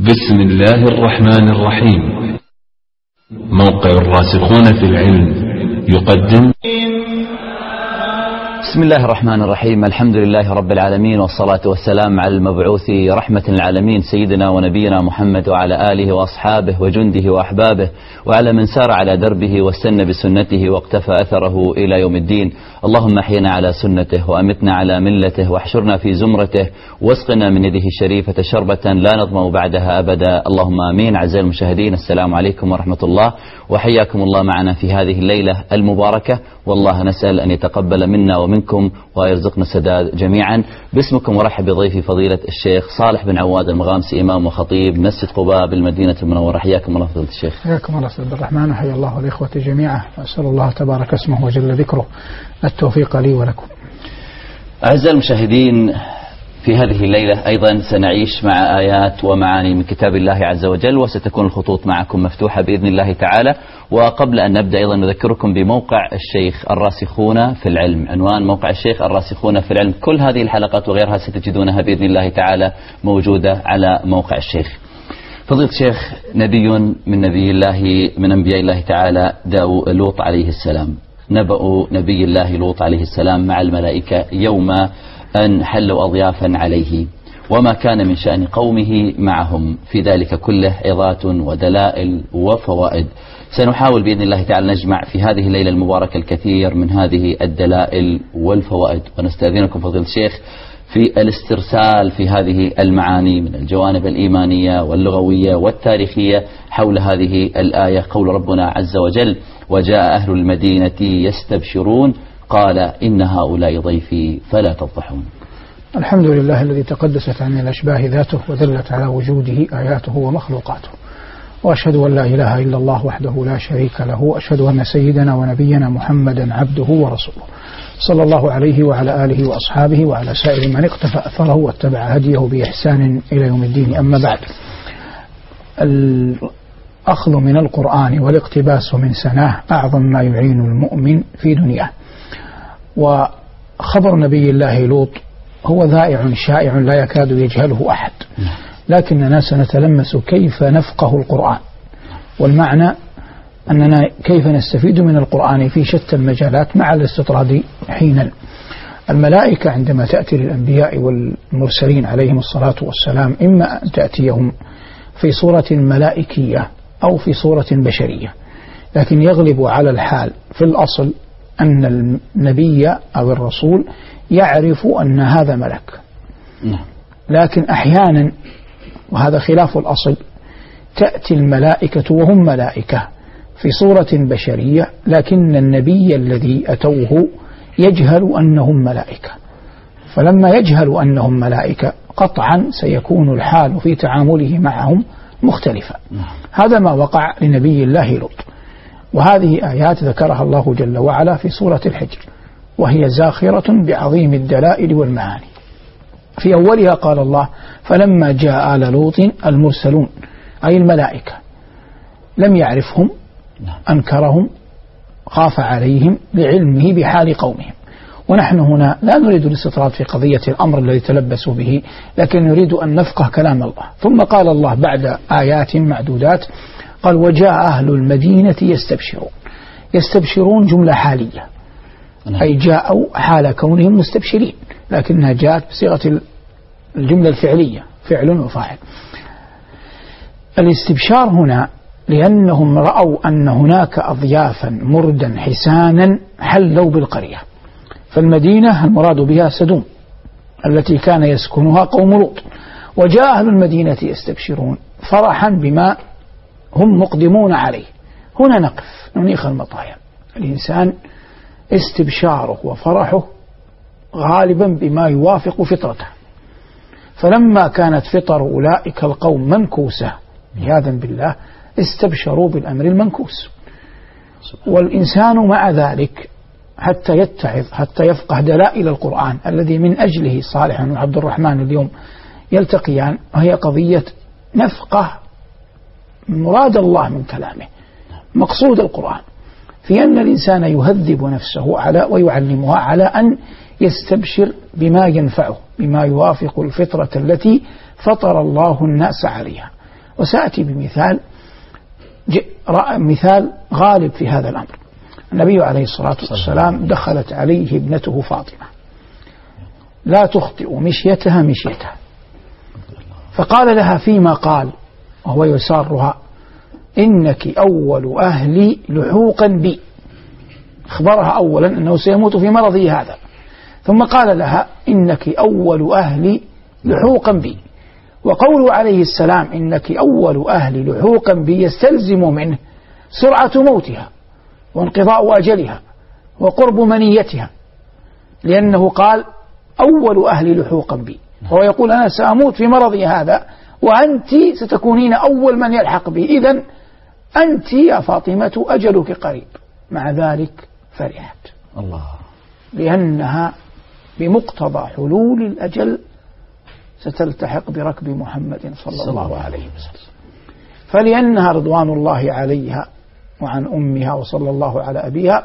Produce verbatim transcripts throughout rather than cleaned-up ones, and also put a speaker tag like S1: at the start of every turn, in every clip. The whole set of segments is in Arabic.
S1: بسم الله الرحمن الرحيم. موقع الراسخون في العلم يقدم.
S2: بسم الله الرحمن الرحيم. الحمد لله رب العالمين، والصلاة والسلام على المبعوث رحمة العالمين سيدنا ونبينا محمد وعلى آله وأصحابه وجنده وأحبابه وعلى من سار على دربه واستنى بسنته واقتفى أثره إلى يوم الدين. اللهم احينا على سنته وأمتنا على ملته واحشرنا في زمرته واسقنا من يده الشريفة شربة لا نظمأ بعدها أبدا، اللهم آمين. أعزائي المشاهدين، السلام عليكم ورحمة الله، وحياكم الله معنا في هذه الليلة المباركة، والله نسأل أن يتقبل منا ومنكم ويرزقنا السداد جميعا. باسمكم ورحب بضيفي فضيلة الشيخ صالح بن عواد المغامسي، إمام وخطيب مسجد قباء بالمدينة المنورة. حياكم الله فضيلة الشيخ.
S3: حياكم الله سيد الرحمن، وحيا الله الإخوة جميعا، وأسأل الله تبارك اسمه وجل ذكره التوفيق لي ولكم.
S2: أعزائي المشاهدين، في هذه الليلة أيضا سنعيش مع آيات ومعاني من كتاب الله عز وجل، وستكون الخطوط معكم مفتوحة بإذن الله تعالى. وقبل أن نبدأ أيضا نذكركم بموقع الشيخ الراسخون في العلم. عنوان موقع الشيخ الراسخون في العلم، كل هذه الحلقات وغيرها ستجدونها بإذن الله تعالى موجودة على موقع الشيخ. فضيلة الشيخ، نبي من نبي الله من أنبياء الله تعالى داو لوط عليه السلام، نبأ نبي الله لوط عليه السلام مع الملائكة يوم أن حلوا أضيافا عليه، وما كان من شأن قومه معهم، في ذلك كله عظات ودلائل وفوائد. سنحاول بإذن الله تعالى نجمع في هذه الليلة المباركة الكثير من هذه الدلائل والفوائد، ونستأذنكم فضيلة الشيخ في الاسترسال في هذه المعاني من الجوانب الإيمانية واللغوية والتاريخية حول هذه الآية. قول ربنا عز وجل: وجاء أهل المدينة يستبشرون قال إن هؤلاء ضيفي فلا تفضحون.
S3: الحمد لله الذي تقدست عن الأشباه ذاته وذلت على وجوده آياته ومخلوقاته، وأشهد أن لا إله إلا الله وحده لا شريك له، وأشهد أن سيدنا ونبينا محمدا عبده ورسوله، صلى الله عليه وعلى آله وأصحابه وعلى سائر من اقتفى أثره واتبع هديه بإحسان إلى يوم الدين. أما بعد، الأخذ من القرآن والاقتباس من سناه أعظم ما يعين المؤمن في دنياه. وخبر نبي الله لوط هو ذائع شائع لا يكاد يجهله أحد، لكننا سنتلمس كيف نفقه القرآن، والمعنى أننا كيف نستفيد من القرآن في شتى المجالات مع الاستطراد حينا. الملائكة عندما تأتي للأنبياء والمرسلين عليهم الصلاة والسلام، إما أن تأتيهم في صورة ملائكية أو في صورة بشرية، لكن يغلب على الحال في الأصل أن النبي أو الرسول يعرف أن هذا ملك، لكن أحيانا، وهذا خلاف الأصل، تأتي الملائكة وهم ملائكة في صورة بشرية، لكن النبي الذي أتوه يجهل أنهم ملائكة، فلما يجهل أنهم ملائكة قطعا سيكون الحال في تعامله معهم مختلفا. هذا ما وقع لنبي الله لوط، وهذه آيات ذكرها الله جل وعلا في سورة الحجر، وهي زاخرة بعظيم الدلائل والمعاني. في أولها قال الله: فلما جاء آل لوط المرسلون، أي الملائكة، لم يعرفهم، أنكرهم، خاف عليهم لعلمه بحال قومهم. ونحن هنا لا نريد الاستطراد في قضية الأمر الذي تلبسوا به، لكن نريد أن نفقه كلام الله. ثم قال الله بعد آيات معدودات، قال: وجاء أهل المدينة يستبشرون. يستبشرون جملة حالية، أي جاءوا حال كونهم مستبشرين، لكنها جاءت بصيغة الجملة الفعلية، فعل وفاعل. الاستبشار هنا لأنهم رأوا أن هناك أضيافا مردا حسانا حلوا بالقرية. فالمدينة المراد بها سدوم التي كان يسكنها قوم لوط. وجاء أهل المدينة يستبشرون فرحا بما هم مقدمون عليه. هنا نقف ننيخ المطايا. الإنسان استبشاره وفرحه غالبا بما يوافق فطرته، فلما كانت فطر أولئك القوم منكوسة عياذا بالله استبشروا بالأمر المنكوس. والإنسان مع ذلك حتى يتعظ، حتى يفقه دلائل القرآن الذي من أجله صالح وعبد الرحمن اليوم يلتقيان، وهي قضية نفقه مراد الله من كلامه، مقصود القرآن، في أن الإنسان يهذب نفسه على ويعلمها على أن يستبشر بما ينفعه، بما يوافق الفطرة التي فطر الله الناس عليها. وسأتي بمثال مثال غالب في هذا الأمر. النبي عليه الصلاة والسلام دخلت عليه ابنته فاطمة لا تخطئ مشيتها مشيتها، فقال لها فيما قال وهو يسارها: إنك أول أهلي لحوقا بي. أخبرها أولا أنه سيموت في مرضه هذا، ثم قال لها: إنك أول أهلي لحوقا بي. وقوله عليه السلام إنك أول أهلي لحوقا بي يستلزم منه سرعة موتها وانقضاء أجلها وقرب منيتها، لأنه قال أول أهلي لحوقا بي، وهو يقول أنا سأموت في مرضي هذا وأنت ستكونين أول من يلحق بي، إذن أنت يا فاطمة أجلك قريب. مع ذلك فرحت
S2: الله،
S3: لأنها بمقتضى حلول الأجل ستلتحق بركب محمد صلى الله عليه وسلم. فلأنها رضوان الله عليها وعن أمها وصلى الله على أبيها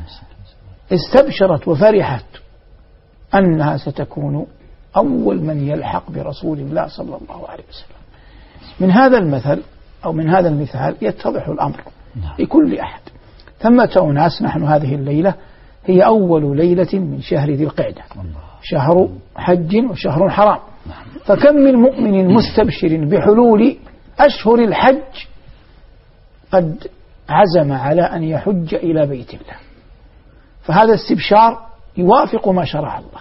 S3: استبشرت وفرحت أنها ستكون أول من يلحق برسول الله صلى الله عليه وسلم. من هذا المثل أو من هذا المثال يتضح الأمر لكل أحد. ثمة أناس نحن هذه الليلة هي أول ليلة من شهر ذي القعدة، شهر حج وشهر حرام، فكم من مؤمن مستبشر بحلول أشهر الحج قد عزم على أن يحج إلى بيت الله، فهذا استبشار يوافق ما شرع الله.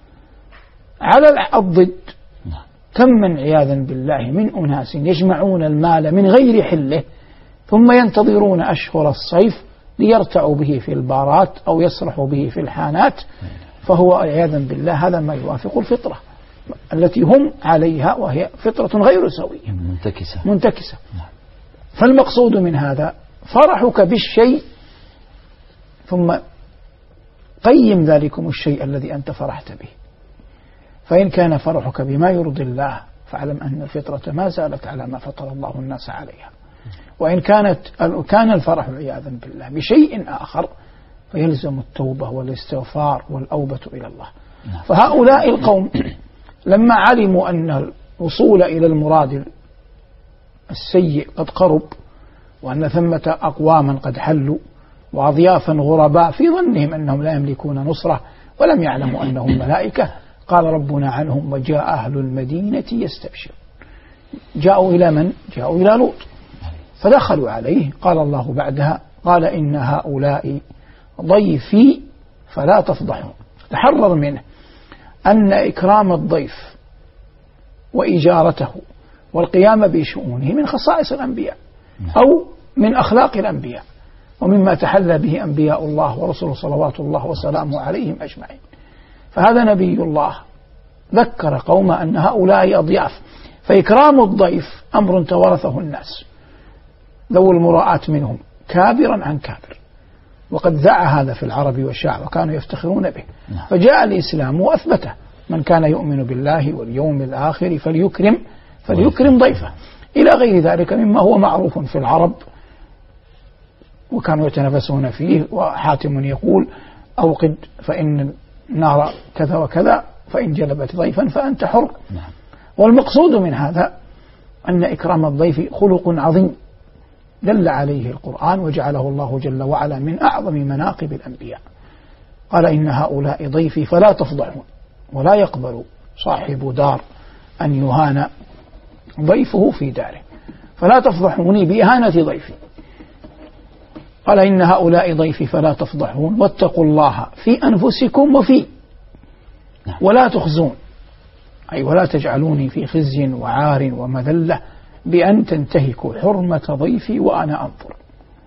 S3: على الضد كم من عياذا بالله من أناس يجمعون المال من غير حله ثم ينتظرون أشهر الصيف ليرتعوا به في البارات أو يسرحوا به في الحانات، فهو عياذا بالله هذا ما يوافق الفطرة التي هم عليها، وهي فطرة غير سوية
S2: منتكسة,
S3: منتكسة. فالمقصود من هذا فرحك بالشيء، ثم قيم ذلكم الشيء الذي أنت فرحت به. فإن كان فرحك بما يرضي الله فاعلم أن الفطرة ما زالت على ما فطر الله الناس عليها، وإن كانت كان الفرح عياذا بالله بشيء آخر فيلزم التوبة والاستغفار والأوبة إلى الله. فهؤلاء القوم لما علموا أن الوصول إلى المراد السيء قد قرب، وأن ثمة أقواما قد حلوا وأضيافا غرباء في ظنهم أنهم لا يملكون نصرة ولم يعلموا أنهم ملائكة، قال ربنا عنهم: وجاء أهل المدينة يستبشر. جاءوا إلى من؟ جاءوا إلى لوط، فدخلوا عليه. قال الله بعدها: قال إن هؤلاء ضيفي فلا تفضحوا. تحرر منه أن إكرام الضيف وإجارته والقيام بشؤونه من خصائص الأنبياء أو من أخلاق الأنبياء، ومما تحلى به أنبياء الله ورسله صلوات الله وسلامه عليهم أجمعين. فهذا نبي الله ذكر قوم أن هؤلاء أضياف، فإكرام الضيف أمر تورثه الناس ذو المراءة منهم كابرا عن كابر، وقد ذاع هذا في العرب والشعب وكانوا يفتخرون به. فجاء الإسلام وأثبته: من كان يؤمن بالله واليوم الآخر فليكرم فليكرم ضيفه، إلى غير ذلك مما هو معروف في العرب وكانوا يتنافسون فيه. وحاتم يقول: أوقد فإن النار كذا وكذا، فإن جلبت ضيفا فأنت حر. والمقصود من هذا أن إكرام الضيف خلق عظيم دل عليه القرآن وجعله الله جل وعلا من أعظم مناقب الأنبياء. قال: إن هؤلاء ضيفي فلا تفضحون. ولا يقبل صاحب دار أن يهان ضيفه في داره، فلا تفضحوني بإهانة ضيفي. قال: إن هؤلاء ضيفي فلا تفضحون واتقوا الله في أنفسكم وفي ولا تخزون، أي ولا تجعلوني في خزي وعار ومذلة بأن تنتهكوا حرمة ضيفي وأنا أنظر.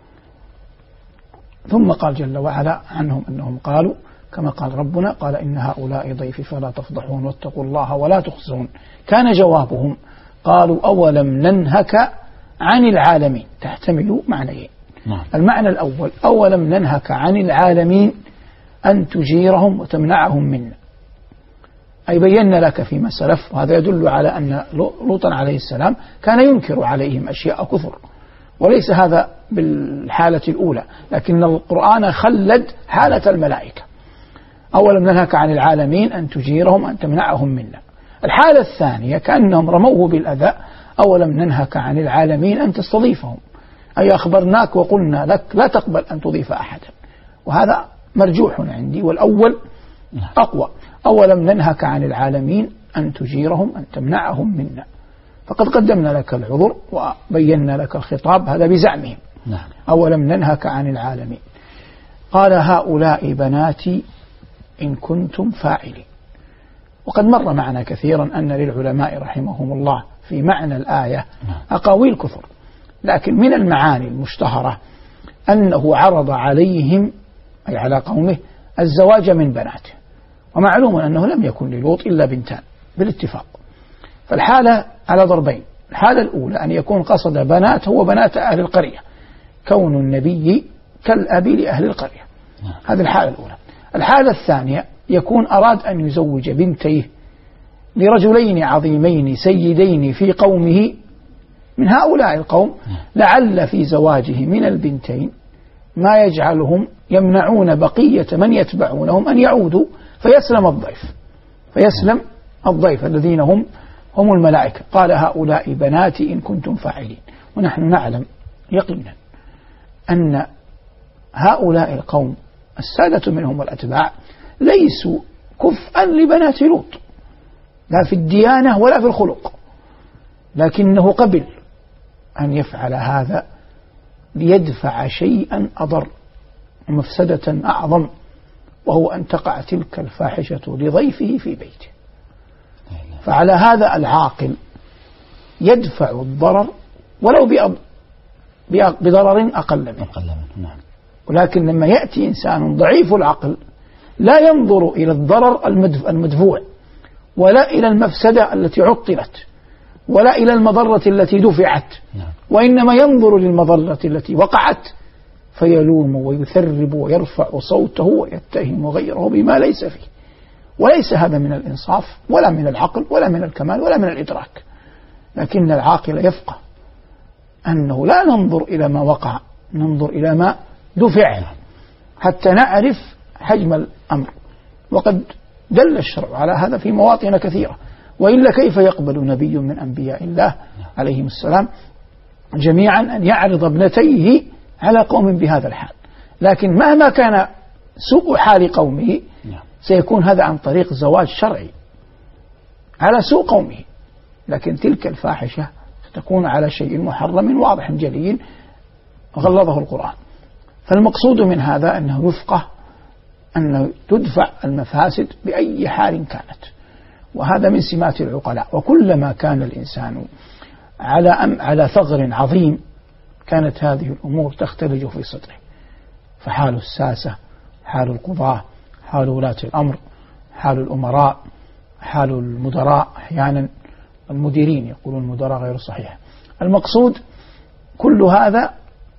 S3: ثم قال جل وعلا عنهم أنهم قالوا كما قال ربنا: قال إن هؤلاء ضيفي فلا تفضحون واتقوا الله ولا تخزون. كان جوابهم: قالوا أولم ننهك عن العالمين. تحتمل معنيين. المعنى الأول: أولم ننهك عن العالمين أن تجيرهم وتمنعهم منا، أي بينا لك فيما سلف. وهذا يدل على أن لوطا عليه السلام كان ينكر عليهم أشياء كثر، وليس هذا بالحالة الأولى، لكن القرآن خلد حالة الملائكة. أولم ننهك عن العالمين أن تجيرهم أن تمنعهم منا. الحالة الثانية كأنهم رموه بالأذى: أولم ننهك عن العالمين أن تستضيفهم، أي أخبرناك وقلنا لك لا تقبل أن تضيف أحدا. وهذا مرجوح عندي، والأول أقوى: أولم ننهك عن العالمين أن تجيرهم أن تمنعهم منا، فقد قدمنا لك العذر وبينا لك الخطاب، هذا بزعمهم. أولم ننهك عن العالمين. قال: هؤلاء بناتي إن كنتم فاعلين. وقد مر معنا كثيرا أن للعلماء رحمهم الله في معنى الآية أقاويل كثر، لكن من المعاني المشتهرة أنه عرض عليهم أي على قومه الزواج من بناته، ومعلوم أنه لم يكن للوط إلا بنتان بالاتفاق. فالحالة على ضربين: الحالة الأولى أن يكون قصد بناته وبنات أهل القرية، كون النبي كالأب لأهل القرية، هذه الحالة الأولى. الحالة الثانية يكون أراد أن يزوج بنتيه لرجلين عظيمين سيدين في قومه من هؤلاء القوم، لعل في زواجه من البنتين ما يجعلهم يمنعون بقية من يتبعونهم أن يعودوا، فيسلم الضيف فيسلم الضيف الذين هم هم الملائكة. قال: هؤلاء بناتي إن كنتم فاعلين. ونحن نعلم يقينا أن هؤلاء القوم السادة منهم والأتباع ليسوا كفءا لبنات لوط، لا في الديانة ولا في الخلق، لكنه قبل أن يفعل هذا ليدفع شيئا أضر ومفسدة أعظم، وهو أن تقع تلك الفاحشة لضيفه في بيته. فعلى هذا العاقل يدفع الضرر ولو بضرر أقل منه. ولكن لما يأتي إنسان ضعيف العقل لا ينظر إلى الضرر المدفوع، ولا إلى المفسدة التي عطلت، ولا إلى المضرة التي دفعت، وإنما ينظر للمضرة التي وقعت فيلوم ويثرب ويرفع صوته ويتهم غيره بما ليس فيه. وليس هذا من الإنصاف ولا من العقل ولا من الكمال ولا من الإدراك. لكن العاقل يفقه أنه لا ننظر إلى ما وقع، ننظر إلى ما دفع حتى نعرف حجم الأمر. وقد دل الشرع على هذا في مواطن كثيرة، وإلا كيف يقبل نبي من أنبياء الله عليهم السلام جميعا أن يعرض ابنتيه على قوم بهذا الحال؟ لكن مهما كان سوء حال قومه سيكون هذا عن طريق زواج شرعي على سوء قومه، لكن تلك الفاحشة ستكون على شيء محرم واضح جلي غلظه القرآن. فالمقصود من هذا أنه يفقه أن تدفع المفاسد بأي حال كانت، وهذا من سمات العقلاء. وكلما كان الإنسان على أم على ثغر عظيم كانت هذه الأمور تختلج في صدره. فحال الساسة، حال القضاة، حال ولاة الأمر، حال الأمراء، حال المدراء، أحيانا المديرين يقولون المدراء غير صحيح. المقصود كل هذا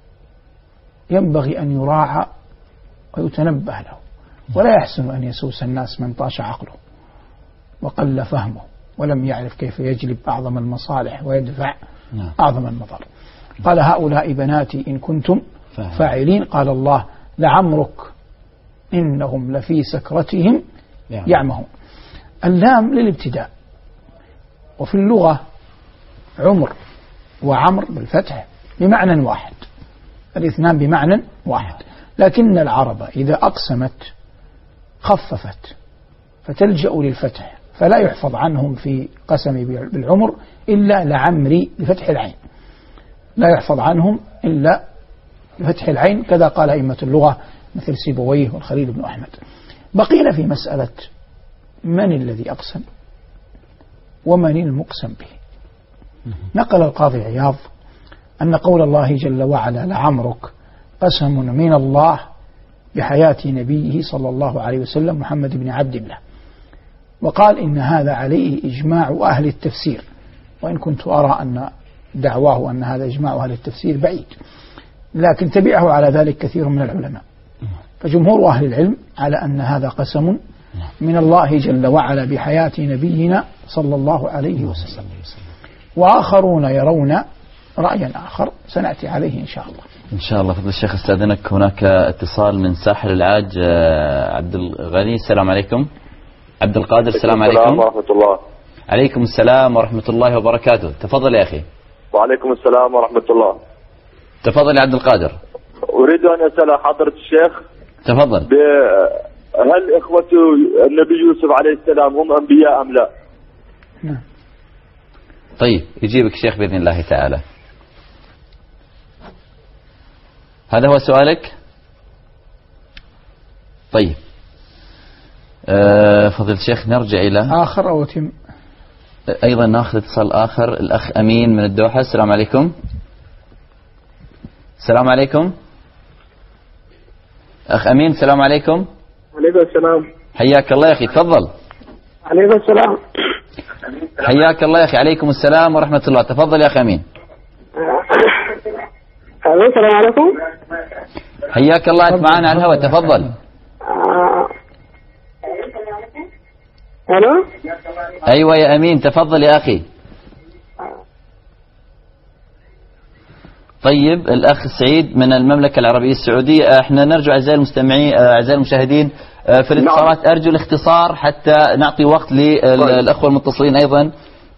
S3: ينبغي أن يراعى ويتنبه له، ولا يحسن أن يسوس الناس من طاش عقله وقل فهمه ولم يعرف كيف يجلب أعظم المصالح ويدفع أعظم المضار. قال: هؤلاء بناتي إن كنتم فاعلين. قال الله: لعمرك إنهم لفي سكرتهم يعمهون. اللام للابتداء، وفي اللغة عمر وعمر بالفتح بمعنى واحد، الاثنان بمعنى واحد، لكن العرب إذا أقسمت خففت فتلجأ للفتح، فلا يحفظ عنهم في قسم بالعمر إلا لعمري بفتح العين، لا يحفظ عنهم إلا بفتح العين، كذا قال أئمة اللغة مثل سيبويه والخليل بن أحمد. بقينا في مسألة من الذي أقسم ومن المقسم به. نقل القاضي عياض أن قول الله جل وعلا لعمرك قسم من الله بحياة نبيه صلى الله عليه وسلم محمد بن عبد الله، وقال إن هذا عليه إجماع أهل التفسير، وإن كنت أرى أن دعواه أن هذا إجماع أهل التفسير بعيد، لكن تبعه على ذلك كثير من العلماء. فجمهور أهل العلم على أن هذا قسم من الله جل وعلا بحياة نبينا صلى الله عليه وسلم، وآخرون يرون رأيا آخر سنأتي عليه إن شاء الله.
S2: إن شاء الله. فضل الشيخ استاذنك، هناك اتصال من ساحل العاج عبد الغني. السلام عليكم. عبد القادر. السلام عليكم
S4: ورحمة الله.
S2: عليكم السلام ورحمة الله وبركاته. تفضل يا أخي.
S4: وعليكم السلام ورحمة الله.
S2: تفضل يا عبد القادر.
S4: أريد أن أسأل حضرة الشيخ.
S2: تفضل.
S4: هل إخوة النبي يوسف عليه السلام هم أنبياء أم لا؟
S3: نعم.
S2: طيب يجيبك الشيخ بإذن الله تعالى. هذا هو سؤالك؟ طيب أه فضل الشيخ نرجع إلى
S3: آخر أو تم
S2: أيضا ناخذ اتصال آخر. الأخ أمين من الدوحة. السلام عليكم. السلام عليكم أخ أمين. السلام عليكم.
S5: عليكم السلام.
S2: حياك الله يا أخي. تفضل.
S5: عليكم السلام.
S2: حياك الله يا أخي. عليكم السلام ورحمة الله. تفضل يا أخ أمين.
S5: السلام عليكم.
S2: حياك الله. أنت معنا على الهواء. تفضل.
S5: ألو.
S2: أيوة يا أمين. تفضل يا أخي. طيب الأخ سعيد من المملكة العربية السعودية. احنا نرجو أعزائي المستمعين أعزائي المشاهدين في الاتصالات. أرجو الاختصار حتى نعطي وقت للأخوة المتصلين أيضا.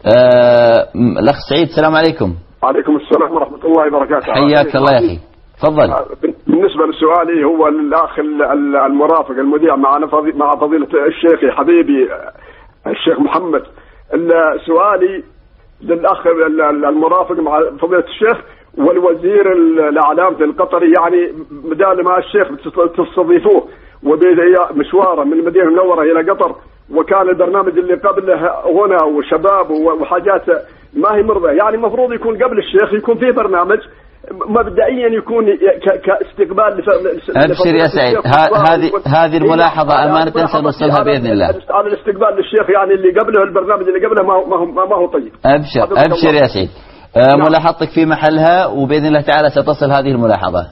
S2: الأخ سعيد. السلام عليكم.
S6: وعليكم السلام ورحمة الله وبركاته.
S2: حياك الله يا أخي. تفضل.
S6: بالنسبة لسؤالي هو الأخ المرافق المذيع معنا مع فضيلة الشيخ حبيبي الشيخ محمد. سؤالي للأخ المرافق مع فضيلة الشيخ والوزير الإعلام في القطري، يعني بدال ما الشيخ تستضيفوه وبدأ مشواره من المدينة المنورة إلى قطر، وكان البرنامج اللي قبله غنى وشباب وحاجات ما هي مرضى، يعني المفروض يكون قبل الشيخ يكون فيه برنامج مبدئيا يكون كاستقبال.
S2: أبشر يا سعيد. هذه هذه الملاحظة أمانة سنوصلها بإذن الله.
S6: على الاستقبال للشيخ، يعني اللي قبله البرنامج اللي قبله ما هو ما هو طيب.
S2: أبشر أبشر يا سعيد. آه ملاحظتك في محلها وبإذن الله تعالى ستصل هذه الملاحظة.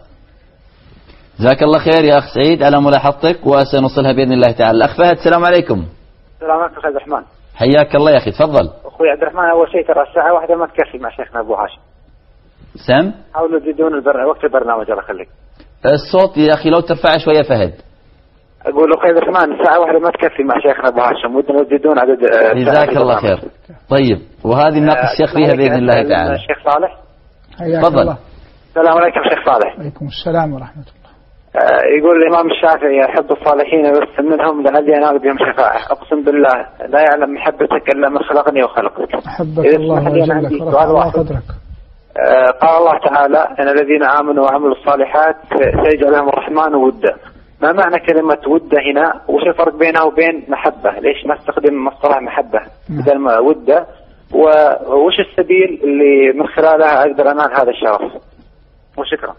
S2: جزاك الله خير يا أخ سعيد على ملاحظتك وسنوصلها بإذن الله تعالى. الأخ فهد. السلام عليكم.
S5: السلام عليكم أخي عبد الرحمن.
S2: حياك الله يا أخي. تفضل.
S5: أخوي عبد الرحمن، أول شيء ترى الساعة واحدة ما تكفي مع شيخنا أبو هاشم.
S2: سم.
S5: حاولوا تزيدون البر... وقت البرنامج الله يخليك.
S2: الصوت يا أخي لو ترفع شوية فهد.
S5: أقول أخوي عبد الرحمن الساعة واحدة ما تكفي مع شيخنا أبو هاشم، ودنا تزيدون عدد.
S2: جزاك الله خير. طيب وهذه نناقش الشيخ فيها بإذن الله تعالى.
S5: الشيخ صالح.
S2: تفضل.
S5: السلام عليكم شيخ صالح.
S3: عليكم السلام ورحمة الله.
S5: يقول الإمام الشافعي يحب الصالحين بس منهم لعلي أنال بهم شفاعة. أقسم بالله لا يعلم محبتك إلا من خلقني وخلقك.
S3: أحبك الله وجلك ورفع قدرك.
S5: قال الله تعالى إن الذين آمنوا وعملوا الصالحات سيجعل لهم الرحمن ودا. ما معنى كلمة ودة هنا؟ وش الفرق بينها وبين محبة؟ ليش ما استخدم مصطلح محبة بدل ما ودة؟ ووش السبيل اللي من خلالها أقدر أنال هذا الشرف؟ وشكرا.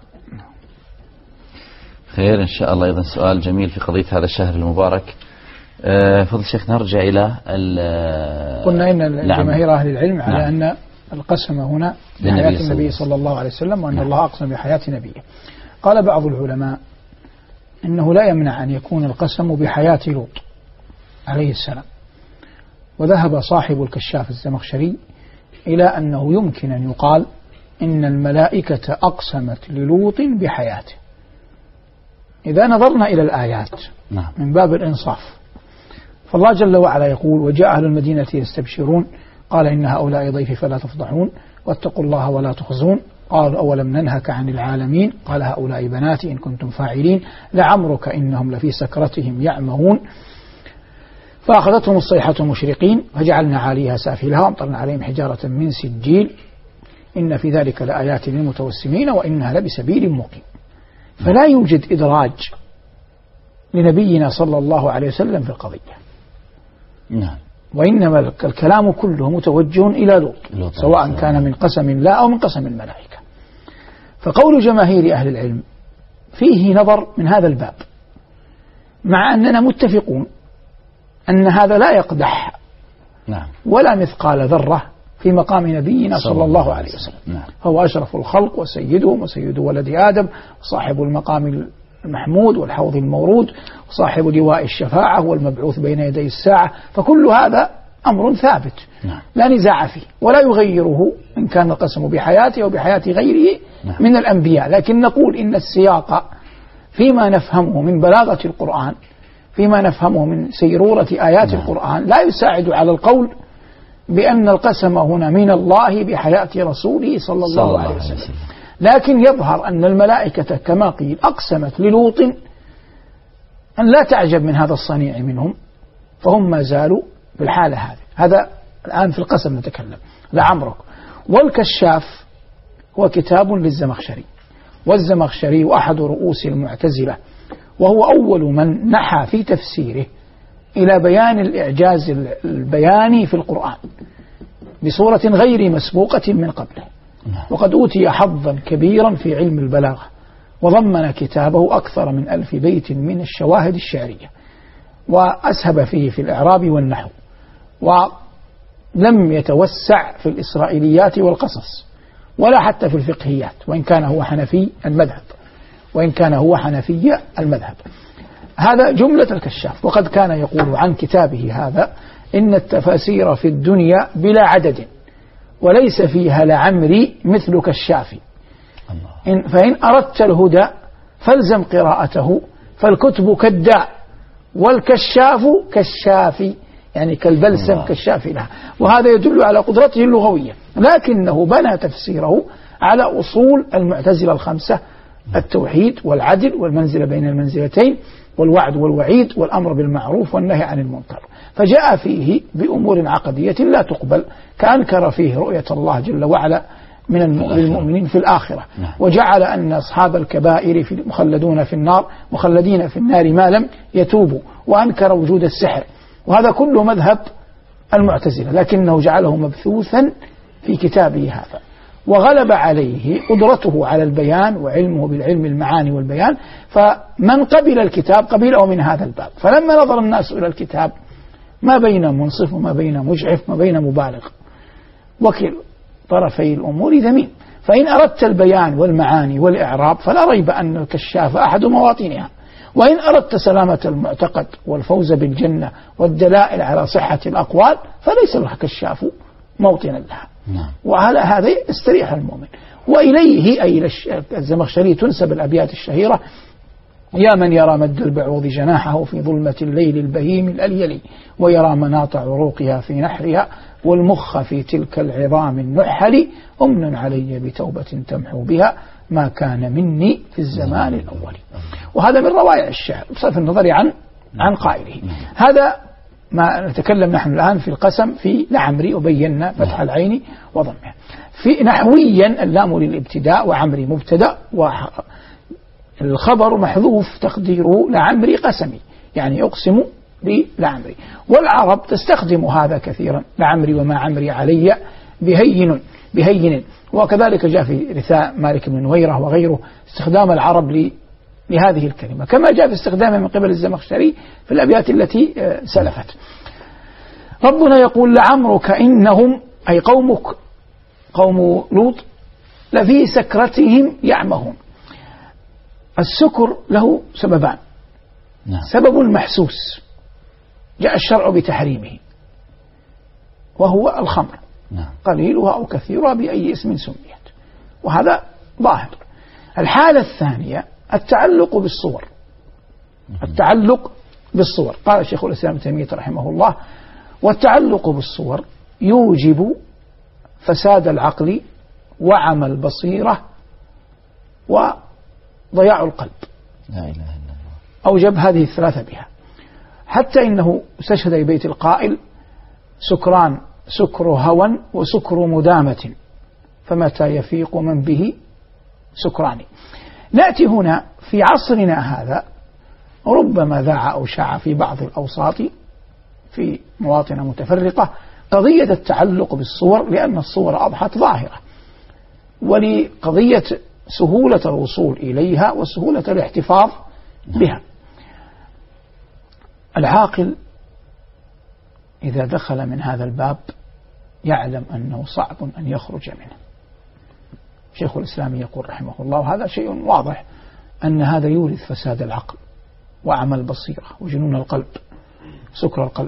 S2: خير إن شاء الله. أيضا سؤال جميل في قضية هذا الشهر المبارك. أه فضل الشيخ نرجع إلى
S3: قلنا إن جماهير أهل العلم على نعم. أن القسم هنا بحياة النبي صلى الله عليه وسلم، وأن نعم. الله أقسم بحياة نبيه. قال بعض العلماء إنه لا يمنع أن يكون القسم بحياة لوط عليه السلام، وذهب صاحب الكشاف الزمخشري إلى أنه يمكن أن يقال إن الملائكة أقسمت للوط بحياته إذا نظرنا إلى الآيات نعم. من باب الإنصاف. فالله جل وعلا يقول وجاء أهل المدينة يستبشرون قال إن هؤلاء ضيفي فلا تفضحون واتقوا الله ولا تخزون قالوا أولم ننهك عن العالمين قال هؤلاء بناتي إن كنتم فاعلين لعمرك إنهم لفي سكرتهم يعمهون فأخذتهم الصيحة مشرقين فجعلنا عاليها سافلها وامطرنا عليهم حجارة من سجيل إن في ذلك لآيات للمتوسمين وإنها لبسبيل مقيم. فلا يوجد إدراج لنبينا صلى الله عليه وسلم في القضية
S2: نعم.
S3: وإنما الكلام كله متوجه إلى لوط سواء كان من قسم الله أو من قسم الملائكة. فقول جماهير أهل العلم فيه نظر من هذا الباب، مع أننا متفقون أن هذا لا يقدح
S2: نعم.
S3: ولا مثقال ذرة في مقام نبينا صلى الله عليه وسلم نعم. هو أشرف الخلق وسيدهم وسيد ولد آدم وصاحب المقام المحمود والحوض المورود وصاحب لواء الشفاعة والمبعوث بين يدي الساعة، فكل هذا أمر ثابت نعم. لا نزاع فيه ولا يغيره إن كان القسم بحياته أو بحياة غيره نعم. من الأنبياء. لكن نقول إن السياق فيما نفهمه من بلاغة القرآن فيما نفهمه من سيرورة آيات نعم. القرآن لا يساعد على القول بأن القسم هنا من الله بحياة رسوله صلى الله, الله عليه وسلم. وسلم لكن يظهر أن الملائكة كما قيل أقسمت للوط أن لا تعجب من هذا الصنيع منهم، فهم ما زالوا بالحالة هذه. هذا الآن في القسم نتكلم لعمرك. والكشاف هو كتاب للزمخشري، والزمخشري أحد رؤوس المعتزلة، وهو أول من نحى في تفسيره إلى بيان الإعجاز البياني في القرآن بصورة غير مسبوقة من قبله، وقد أوتي حظا كبيرا في علم البلاغة، وضمن كتابه أكثر من ألف بيت من الشواهد الشعرية، وأسهب فيه في الإعراب والنحو، ولم يتوسع في الإسرائيليات والقصص ولا حتى في الفقهيات، وإن كان هو حنفي المذهب وإن كان هو حنفي المذهب. هذا جملة الكشاف. وقد كان يقول عن كتابه هذا: إن التفاسير في الدنيا بلا عدد وليس فيها لعمري مثل كشافي، إن فإن أردت الهدى فالزم قراءته، فالكتب كالداء والكشاف كالشافي، يعني كالبلسم الله. كالشافي لها. وهذا يدل على قدرته اللغوية، لكنه بنى تفسيره على أصول المعتزلة الخمسة: التوحيد والعدل والمنزلة بين المنزلتين والوعد والوعيد والأمر بالمعروف والنهي عن المنكر، فجاء فيه بأمور عقدية لا تقبل، كأنكر فيه رؤية الله جل وعلا من المؤمنين في الآخرة، وجعل أن أصحاب الكبائر في مخلدون في النار مخلدين في النار ما لم يتوبوا، وأنكر وجود السحر، وهذا كله مذهب المعتزلة، لكنه جعله مبثوثا في كتابه هذا، وغلب عليه قدرته على البيان وعلمه بالعلم المعاني والبيان، فمن قبل الكتاب قبله من هذا الباب. فلما نظر الناس إلى الكتاب ما بين منصف وما بين مجعف ما بين مبالغ، وكل طرفي الأمور ذميم. فإن أردت البيان والمعاني والإعراب فلا ريب أن الكشاف أحد مواطنها، وإن أردت سلامة المعتقد والفوز بالجنة والدلائل على صحة الأقوال فليس الكشاف موطنا لها. وعلى هذا استريح المؤمن. وإليه أي الزمخشري تنسب الأبيات الشهيرة: يا من يرى مد البعوض جناحه في ظلمة الليل البهيم الأليلي، ويرى مناط عروقها في نحرها، والمخ في تلك العظام النحل، أمن علي بتوبة تمحو بها ما كان مني في الزمان الأول. وهذا من روائع الشعر بصرف النظر عن عن قائله. هذا ما نتكلم نحن الآن في القسم في لعمري، وبينا فتح العين وضمها. في نحويا اللام للابتداء وعمري مبتدأ، والخبر محذوف تقديره لعمري قسمي، يعني أقسم لعمري. والعرب تستخدم هذا كثيرا: لعمري وما عمري علي بهين بهين. وكذلك جاء في رثاء مالك بن نويرة وغيره استخدام العرب لهذه الكلمة، كما جاء في استخدامها من قبل الزمخشري في الأبيات التي سلفت. ربنا يقول: لعمرك إنهم أي قومك قوم لوط لفي سكرتهم يعمهون. السكر له سببان: سبب محسوس جاء الشرع بتحريمه وهو الخمر، قليلها أو كثيرها بأي اسم سميت، وهذا ظاهر. الحالة الثانية التعلق بالصور، التعلق بالصور. قال شيخ الإسلام ابن تيمية رحمه الله: والتعلق بالصور يوجب فساد العقل وعمى البصيرة وضياع القلب. لا إله إلا الله. أوجب هذه الثلاثة بها، حتى إنه استشهد ببيت القائل: سكران سكر هوى وسكر مدامة، فمتى يفيق من به سكران. نأتي هنا في عصرنا هذا ربما ذاع أو شاع في بعض الأوساط في مواطن متفرقة قضية التعلق بالصور، لأن الصور أضحت ظاهرة، ولقضية سهولة الوصول إليها وسهولة الاحتفاظ بها. العاقل إذا دخل من هذا الباب يعلم أنه صعب أن يخرج منه. شيخ الإسلام يقول رحمه الله: هذا شيء واضح أن هذا يورث فساد العقل وعمى البصيرة وجنون القلب، سكر القلب.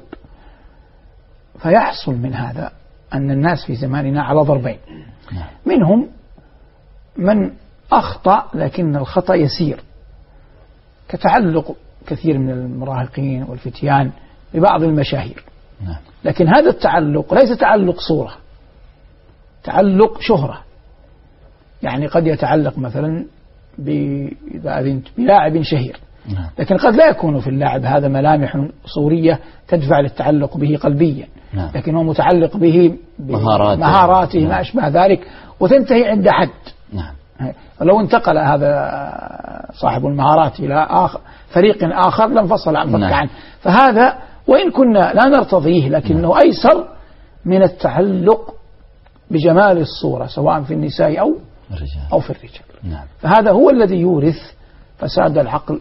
S3: فيحصل من هذا أن الناس في زماننا على ضربين: منهم من أخطأ لكن الخطأ يسير، كتعلق كثير من المراهقين والفتيان ببعض المشاهير، لكن هذا التعلق ليس تعلق صورة، تعلق شهرة. يعني قد يتعلق مثلا إذا أذنت بلاعب شهير، لكن قد لا يكون في اللاعب هذا ملامح صورية تدفع للتعلق به قلبيا، لكن هو متعلق به بمهاراته ما أشبه ذلك، وتنتهي عند حد. لو انتقل هذا صاحب المهارات إلى آخر فريق آخر لانفصل عن فك عنه. فهذا وإن كنا لا نرتضيه لكنه أيسر من التعلق بجمال الصورة سواء في النساء أو أو في الرجال. نعم. فهذا هو الذي يورث فساد العقل،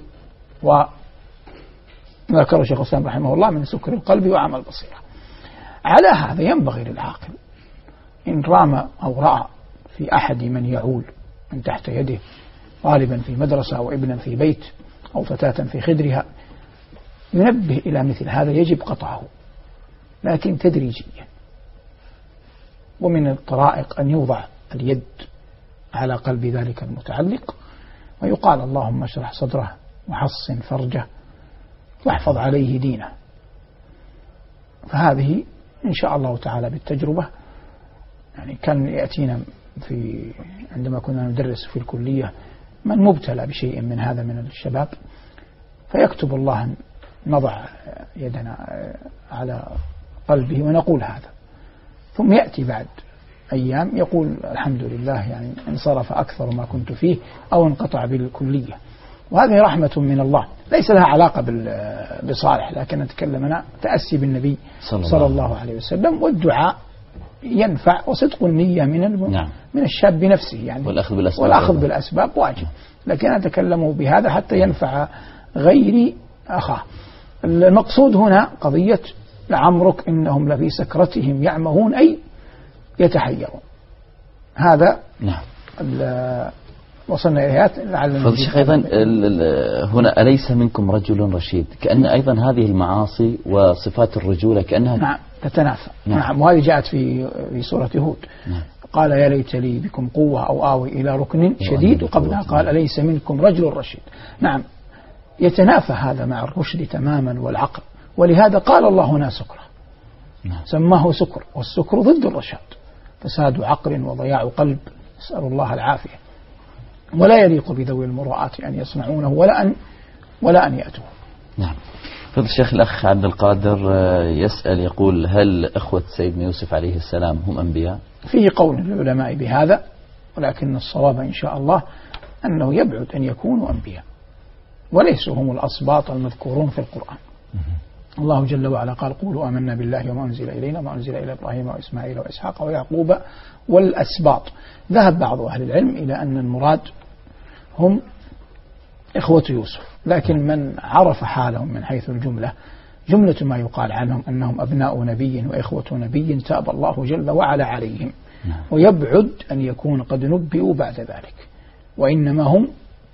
S3: وذكر شيخ الإسلام رحمه الله من سكر القلب وعمى البصيرة. على هذا ينبغي للعاقل إن رام أو رأى في أحد من يعول من تحت يده طالبا في مدرسة أو ابنا في بيت أو فتاة في خدرها ينبه إلى مثل هذا، يجب قطعه لكن تدريجيا. ومن الطرائق أن يوضع اليد على قلب ذلك المتعلق ويقال اللهم اشرح صدره وحصن فرجه واحفظ عليه دينه. فهذه إن شاء الله تعالى بالتجربة. يعني كان يأتينا في عندما كنا ندرس في الكلية من مبتلى بشيء من هذا من الشباب، فيكتب الله نضع يدنا على قلبه ونقول هذا، ثم يأتي بعد أيام يقول الحمد لله يعني انصرف أكثر ما كنت فيه أو انقطع بالكلية. وهذه رحمة من الله ليس لها علاقة بصالح، لكن نتكلم أنا تأسي بالنبي صلى, صلى الله عليه وسلم، والدعاء ينفع وصدق النية من الم... نعم. من الشاب نفسه يعني،
S2: والأخذ بالأسباب,
S3: والأخذ بالأسباب واجب، لكن أنا أتكلم بهذا حتى ينفع غيري أخاه. المقصود هنا قضية لعمرك إنهم لفي سكرتهم يعمهون أي يتحيرون. هذا
S2: نعم
S3: وصلنا إليها.
S2: فضل الشيخ أيضا هنا أليس منكم رجل رشيد، كأن أيضا هذه المعاصي وصفات الرجولة كأنها
S3: نعم تتنافى. نعم, نعم. وهذه جاءت في في سورة هود. نعم. قال يا ليت لي بكم قوة أو آوي إلى ركن شديد، وقبلها قال أليس منكم رجل رشيد. نعم يتنافى هذا مع الرشد تماما والعقل، ولهذا قال الله هنا سكرة. نعم. سماه سكر، والسكر ضد الرشاد، فساد عقل وضياع قلب، نسأل الله العافية. ولا يليق بذوي المروءات أن يصنعونه ولا أن ولا أن يأتوه.
S2: نعم. فضل الشيخ الأخ عبد القادر يسأل يقول هل إخوة سيدنا يوسف عليه السلام هم أنبياء؟
S3: فيه قول للعلماء بهذا، ولكن الصواب إن شاء الله أنه يبعد أن يكونوا أنبياء، وليسوا هم الأسباط المذكورون في القرآن. الله جل وعلا قال قولوا آمنا بالله وما أنزل إلينا وما أنزل إلى إبراهيم وإسماعيل وإسحاق ويعقوب والأسباط. ذهب بعض أهل العلم إلى أن المراد هم إخوة يوسف، لكن من عرف حالهم من حيث الجملة جملة ما يقال عنهم أنهم أبناء نبي وإخوة نبي تاب الله جل وعلا عليهم، ويبعد أن يكون قد نبئوا بعد ذلك، وإنما هم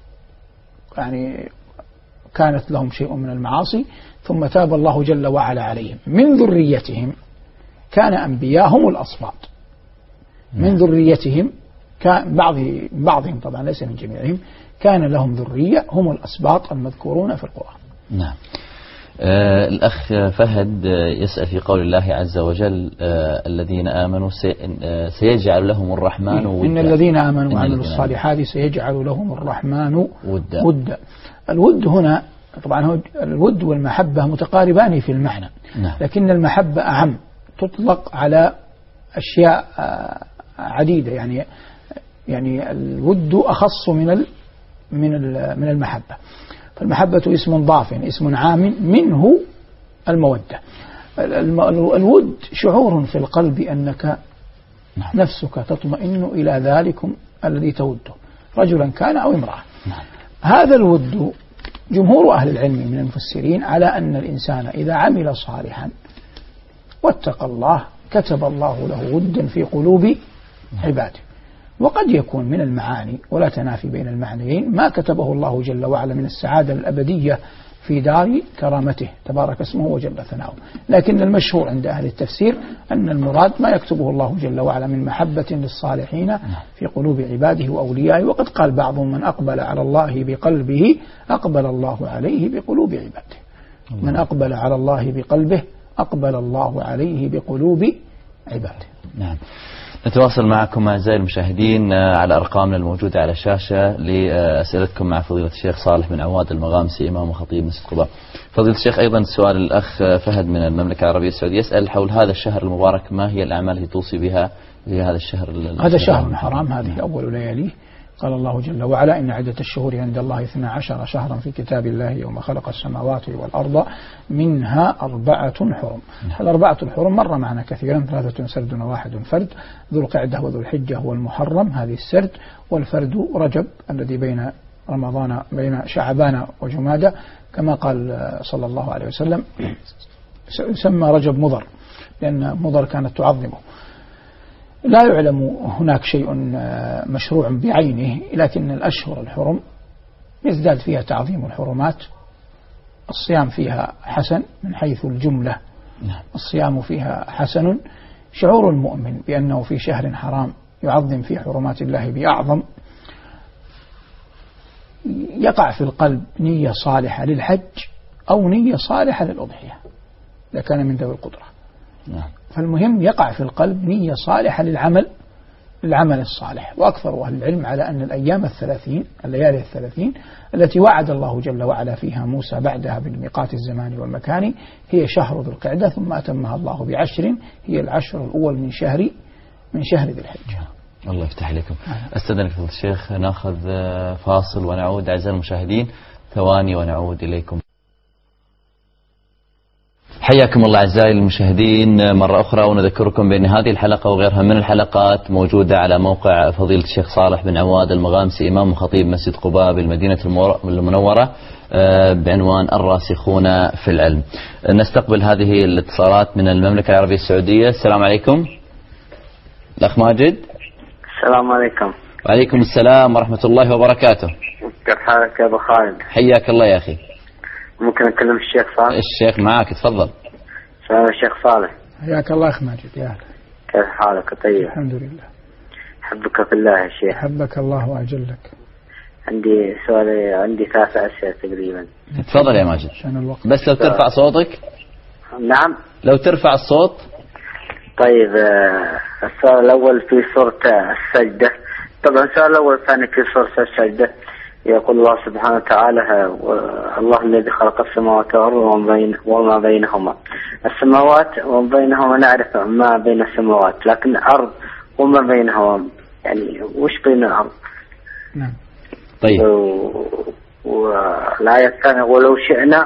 S3: يعني كانت لهم شيء من المعاصي ثم تاب الله جل وعلا عليهم. من ذريتهم كان أنبياء هم الأصباط، من ذريتهم كان بعض بعضهم طبعا ليس من جميعهم كان لهم ذرية هم الأسباط المذكورون في القرآن.
S2: نعم. آه الأخ فهد يسأل في قول الله عز وجل آه الذين آمنوا سي آه سيجعل لهم الرحمن ودا.
S3: إن الذين آمنوا وعملوا الصالحات سيجعل لهم الرحمن ودا. ودا. الود هنا طبعا هو الود والمحبة متقاربان في المعنى. نعم. لكن المحبة أعم، تطلق على أشياء آه عديدة، يعني يعني الود أخص من ال من ال من المحبة. فالمحبة اسم ضاف اسم عام منه المودة. الود شعور في القلب أنك نفسك تطمئن إلى ذلكم الذي توده، رجلا كان أو امرأة. هذا الود جمهور أهل العلم من المفسرين على أن الإنسان إذا عمل صالحا واتقى الله كتب الله له ودا في قلوب عباده. وقد يكون من المعاني ولا تنافي بين المعنيين ما كتبه الله جل وعلا من السعادة الأبدية في دار كرامته تبارك اسمه وجل ثناؤه، لكن المشهور عند أهل التفسير أن المراد ما يكتبه الله جل وعلا من محبة للصالحين في قلوب عباده وأوليائه. وقد قال بعضهم من أقبل على الله بقلبه أقبل الله عليه بقلوب عباده. من أقبل على الله بقلبه أقبل الله عليه بقلوب عباده.
S2: نعم. نتواصل معكم أعزائي المشاهدين على أرقامنا الموجودة على الشاشة لأسئلتكم مع فضيلة الشيخ صالح بن عواد المغامسي إمام وخطيب مسجد قباء. فضيلة الشيخ، أيضا سؤال الأخ فهد من المملكة العربية السعودية يسأل حول هذا الشهر المبارك، ما هي الأعمال التي توصي بها في هذا الشهر؟
S3: هذا شهر حرام، هذه أول لياليه. قال الله جل وعلا: إن عدة الشهور عند الله اثنا عشر شهرا في كتاب الله يوم خلق السماوات والأرض منها أربعة حرم. الأربعة الحرم مر معنا كثيرا، ثلاثة سرد وواحد فرد، ذو القعدة وذو الحجة هو المحرم، هذه السرد، والفرد رجب الذي بين رمضان بين شعبان وجمادة، كما قال صلى الله عليه وسلم سمى رجب مضر لأن مضر كانت تعظمه. لا يعلم هناك شيء مشروع بعينه، لكن الأشهر الحرم يزداد فيها تعظيم الحرمات. الصيام فيها حسن من حيث الجملة، الصيام فيها حسن. شعور المؤمن بأنه في شهر حرام يعظم في حرمات الله بأعظم، يقع في القلب نية صالحة للحج أو نية صالحة للأضحية إذا كان من ذوي القدرة.
S2: نعم.
S3: فالمهم يقع في القلب نية صالحة للعمل للعمل الصالح. وأكثر أهل العلم على أن الأيام الثلاثين الليالي الثلاثين التي وعد الله جل وعلا فيها موسى بعدها بالميقات الزماني والمكاني هي شهر ذو القعدة، ثم أتمها الله بعشر هي العشر الأول من شهر من شهر ذي الحجة.
S2: الله يفتح عليكم. أستاذنك فضيلة الشيخ ناخذ فاصل ونعود أعزائي المشاهدين، ثواني ونعود إليكم. حياكم الله أعزائي المشاهدين مرة أخرى، ونذكركم بأن هذه الحلقة وغيرها من الحلقات موجودة على موقع فضيلة الشيخ صالح بن عواد المغامسي إمام وخطيب مسجد قباء بالمدينة المنورة بعنوان الراسخون في العلم. نستقبل هذه الاتصالات من المملكة العربية السعودية. السلام عليكم. الأخ ماجد.
S7: السلام عليكم.
S2: وعليكم السلام ورحمة الله وبركاته.
S7: كيف حالك يا أبو خالد؟
S2: حياك الله يا أخي.
S7: ممكن أكلم الشيخ صالح؟
S2: الشيخ معك، تفضل.
S7: سلام الشيخ صالح.
S3: حياك الله أخ ماجد. يا أهلا.
S7: كيف حالك؟ طيب
S3: الحمد لله.
S7: حبك في الله يا شيخ.
S3: حبك الله وأجلك.
S7: عندي سؤال، عندي ثلاث أسئلة تقريبا.
S2: تفضل يا ماجد.
S3: عشان الوقت.
S2: بس لو ترفع صوتك.
S7: نعم.
S2: لو ترفع الصوت.
S7: طيب السؤال الأول في سورة السجدة. طبعا السؤال الأول الثاني في سورة السجدة يقول الله سبحانه وتعالى: الله الذي خلق السماوات والأرض وما بينهما. السماوات وما بينهما نعرف ما بين السماوات، لكن الأرض وما بينهما يعني وش بين الأرض؟
S3: نعم.
S2: طيب.
S7: والآية الثانية: ولو شئنا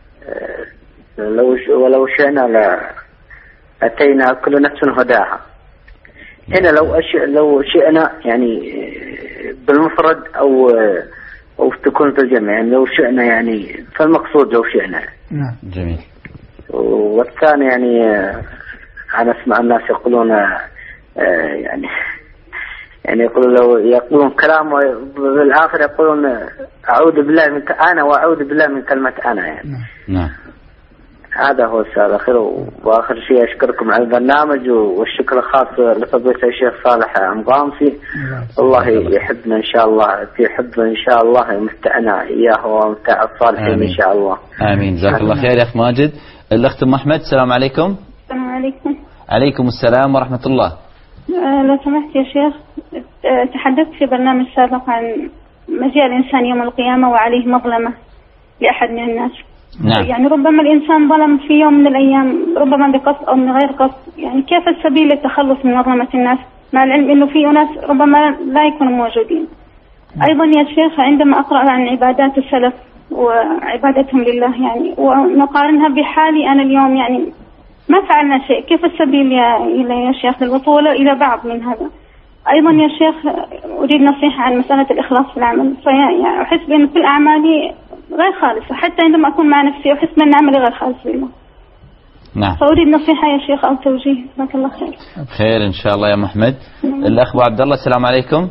S7: لو ولو شئنا لا أتينا كل نفس هداها. هنا لو أش... لو شئنا يعني بالمفرد أو أو تكون بالجمع، يعني لو شئنا يعني فالمقصود لو شئنا.
S3: نعم.
S2: جميل.
S7: والثاني يعني أنا أسمع الناس يقولون يعني يعني يقولون لو يقولون كلام بالآخر يقولون أعوذ بالله من أنا وأعوذ بالله من كلمة أنا يعني.
S2: نعم.
S7: هذا هو السؤال الأخير. وآخر شيء أشكركم على البرنامج، والشكر الخاص لفضيلة الشيخ صالح المغامسي. الله يحبنا إن شاء الله، في حب إن شاء الله يمتعنا إياه ومتع الصالحين إن شاء الله.
S2: آمين. جزاك الله خير يا أخ ماجد. الأخت أم أحمد. السلام عليكم.
S8: السلام عليكم.
S2: عليكم السلام ورحمة الله.
S8: أه لو سمحت يا شيخ، تحدثت في برنامج سابق عن مجيء الإنسان يوم القيامة وعليه مظلمة لأحد من الناس.
S2: نعم.
S8: يعني ربما الإنسان ظلم في يوم من الأيام، ربما بقصد أو من غير قصد، يعني كيف السبيل للتخلص من مظلمة الناس مع العلم أنه في ناس ربما لا يكونوا موجودين. أيضا يا شيخ عندما أقرأ عن عبادات السلف وعبادتهم لله يعني ونقارنها بحالي أنا اليوم، يعني ما فعلنا شيء، كيف السبيل يا يا شيخ للوصول إلى بعض من هذا؟ أيضا يا شيخ أريد نصيحة عن مسألة الإخلاص في العمل. فيعني أحس بأن كل أعمالي غير خالصة، حتى عندما أكون مع نفسي أحس بأن عملي غير خالص لله.
S2: نعم.
S8: فأريد نصيحة يا شيخ أو توجيه. جزاك الله خير.
S2: خير إن شاء الله يا محمد. الأخ أبو عبد الله. السلام عليكم.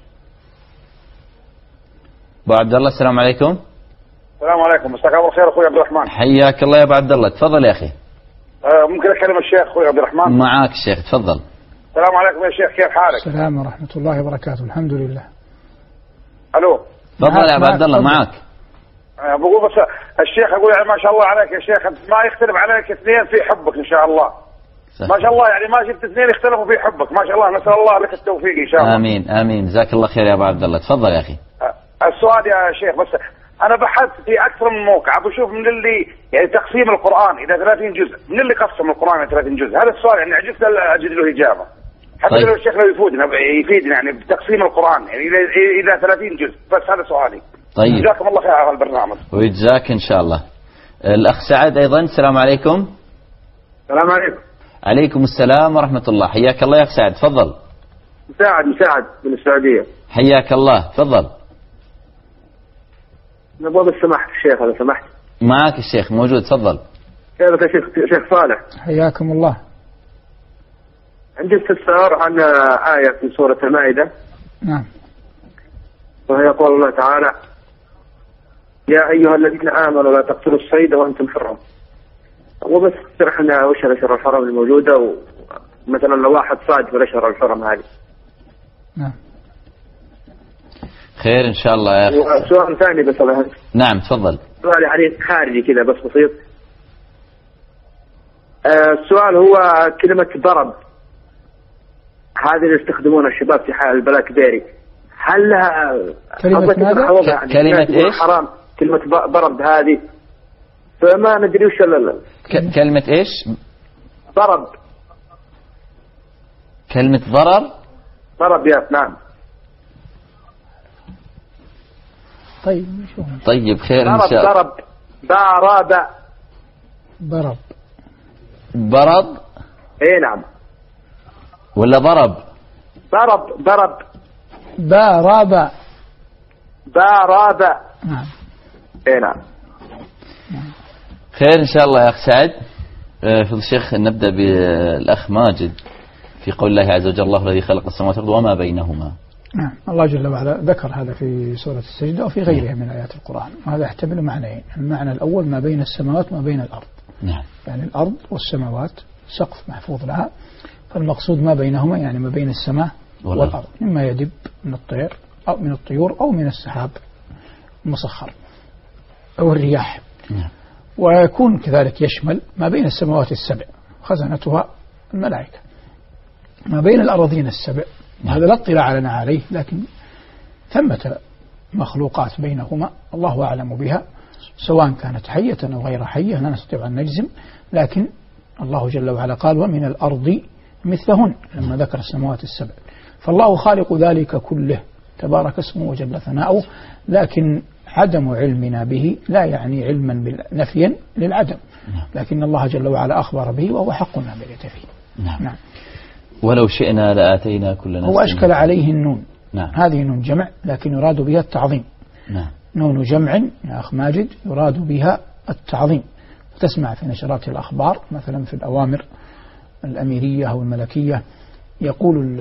S2: أبو عبد الله السلام عليكم.
S9: السلام عليكم. مساك الله بالخير أخوي عبد الرحمن.
S2: حياك الله يا أبو عبد الله. تفضل يا أخي.
S9: أه ممكن أكلم الشيخ أخوي عبد الرحمن؟
S2: معاك الشيخ، تفضل.
S9: السلام عليكم يا شيخ، كيف حالك؟
S3: السلام ورحمة الله وبركاته. الحمد لله.
S9: ألو.
S2: تفضل يا أبو عبد الله، معاك.
S9: أه بقول بس الشيخ أقول يعني ما شاء الله عليك يا شيخ، ما يختلف عليك اثنين في حبك إن شاء الله. صح. ما شاء الله يعني ما شفت اثنين يختلفوا في حبك، ما شاء الله. نسأل الله لك التوفيق إن شاء الله.
S2: آمين آمين. جزاك الله خير يا أبو عبد الله. تفضل يا أخي.
S9: السؤال يا شيخ بس أنا بحثت في أكثر من موقع بشوف من اللي يعني تقسيم القرآن إلى ثلاثين جزء، من اللي قسم القرآن إلى ثلاثين جزء. هذا السؤال يعني عجبت أجد له إجابة. حتى طيب. لو الشيخ لو يفيدنا يفيدنا يعني بتقسيم القرآن يعني إلى إلى ثلاثين جزء، بس هذا سؤالي. طيب. جزاكم الله خير على البرنامج.
S2: ويجزاك إن شاء الله. الأخ سعد أيضا. السلام عليكم.
S10: السلام عليكم.
S2: عليكم السلام ورحمة الله. حياك الله يا أخ سعد. تفضل.
S10: مساعد مساعد من السعودية.
S2: حياك الله. تفضل.
S10: نبغى بس سماحة الشيخ لو سمحت.
S2: معك الشيخ موجود. تفضل.
S10: كيفك يا شيخ شيخ صالح؟
S3: حياكم الله.
S10: عندي استفسار عن آية في سورة المائدة.
S3: نعم.
S10: وهي قول الله تعالى: يا أيها الذين آمنوا لا تقتلوا الصيد وأنتم حرم. وبس تشرح لنا وش الأشهر الحرم الموجودة، ومثلا لو واحد صاد في الأشهر الحرم هذه.
S3: نعم.
S2: خير إن شاء الله يا أخي.
S10: سؤال ثاني بس الله.
S2: نعم تفضل.
S10: سؤال يعني خارجي كذا بس بسيط. آه السؤال هو كلمة ضرب هذه اللي يستخدمونها الشباب في حال البلاك بيري، هل لها
S3: كلمة ماذا؟
S10: يعني
S2: كلمة إيش؟
S10: حرام كلمة ضرب هذه، فما ندري وش ال
S2: كلمة إيش؟
S10: ضرب.
S2: كلمة ضرب؟
S10: ضرب يا نعم.
S3: طيب شو
S2: طيب خير إن شاء الله.
S10: ضرب ضرب
S3: ضرب
S2: برض.
S10: إيه نعم.
S2: ولا ضرب؟
S10: ضرب ضرب
S3: ضرب
S10: ضرب.
S3: نعم.
S10: إيه نعم.
S2: خير إن شاء الله يا أخ سعد. في الشيخ نبدأ بالأخ ماجد في قول الله عز وجل: الله الذي خلق السماوات والأرض وما بينهما.
S3: نعم. الله جل وعلا ذكر هذا في سورة السجدة وفي غيرها من آيات القرآن، وهذا يحتمل معنيين. المعنى الأول ما بين السماوات وما بين الأرض.
S2: نعم.
S3: يعني الأرض والسماوات سقف محفوظ لها، فالمقصود ما بينهما يعني ما بين السماء والأرض, والأرض. مما يدب من الطير أو من الطيور أو من السحاب المسخر أو الرياح.
S2: نعم.
S3: ويكون كذلك يشمل ما بين السماوات السبع خزنتها الملائكة، ما بين الأراضين السبع. نعم. هذا لا اطلاع لنا عليه، لكن ثمة مخلوقات بينهما الله أعلم بها، سواء كانت حية أو غير حية لا نستطيع أن نجزم، لكن الله جل وعلا قال: ومن الأرض مثلهن، لما ذكر السماوات السبع. فالله خالق ذلك كله تبارك اسمه وجل ثناؤه، لكن عدم علمنا به لا يعني علما نفيا للعدم، لكن الله جل وعلا أخبر به وهو حق نعمل فيه.
S2: نعم. نعم. ولو شئنا لآتينا كل نفس.
S3: هو أشكل عليه النون.
S2: نعم.
S3: هذه نون جمع لكن يراد بها التعظيم.
S2: نعم.
S3: نون جمع يا أخ ماجد يراد بها التعظيم. تسمع في نشرات الأخبار مثلا في الأوامر الأميرية أو الملكية يقول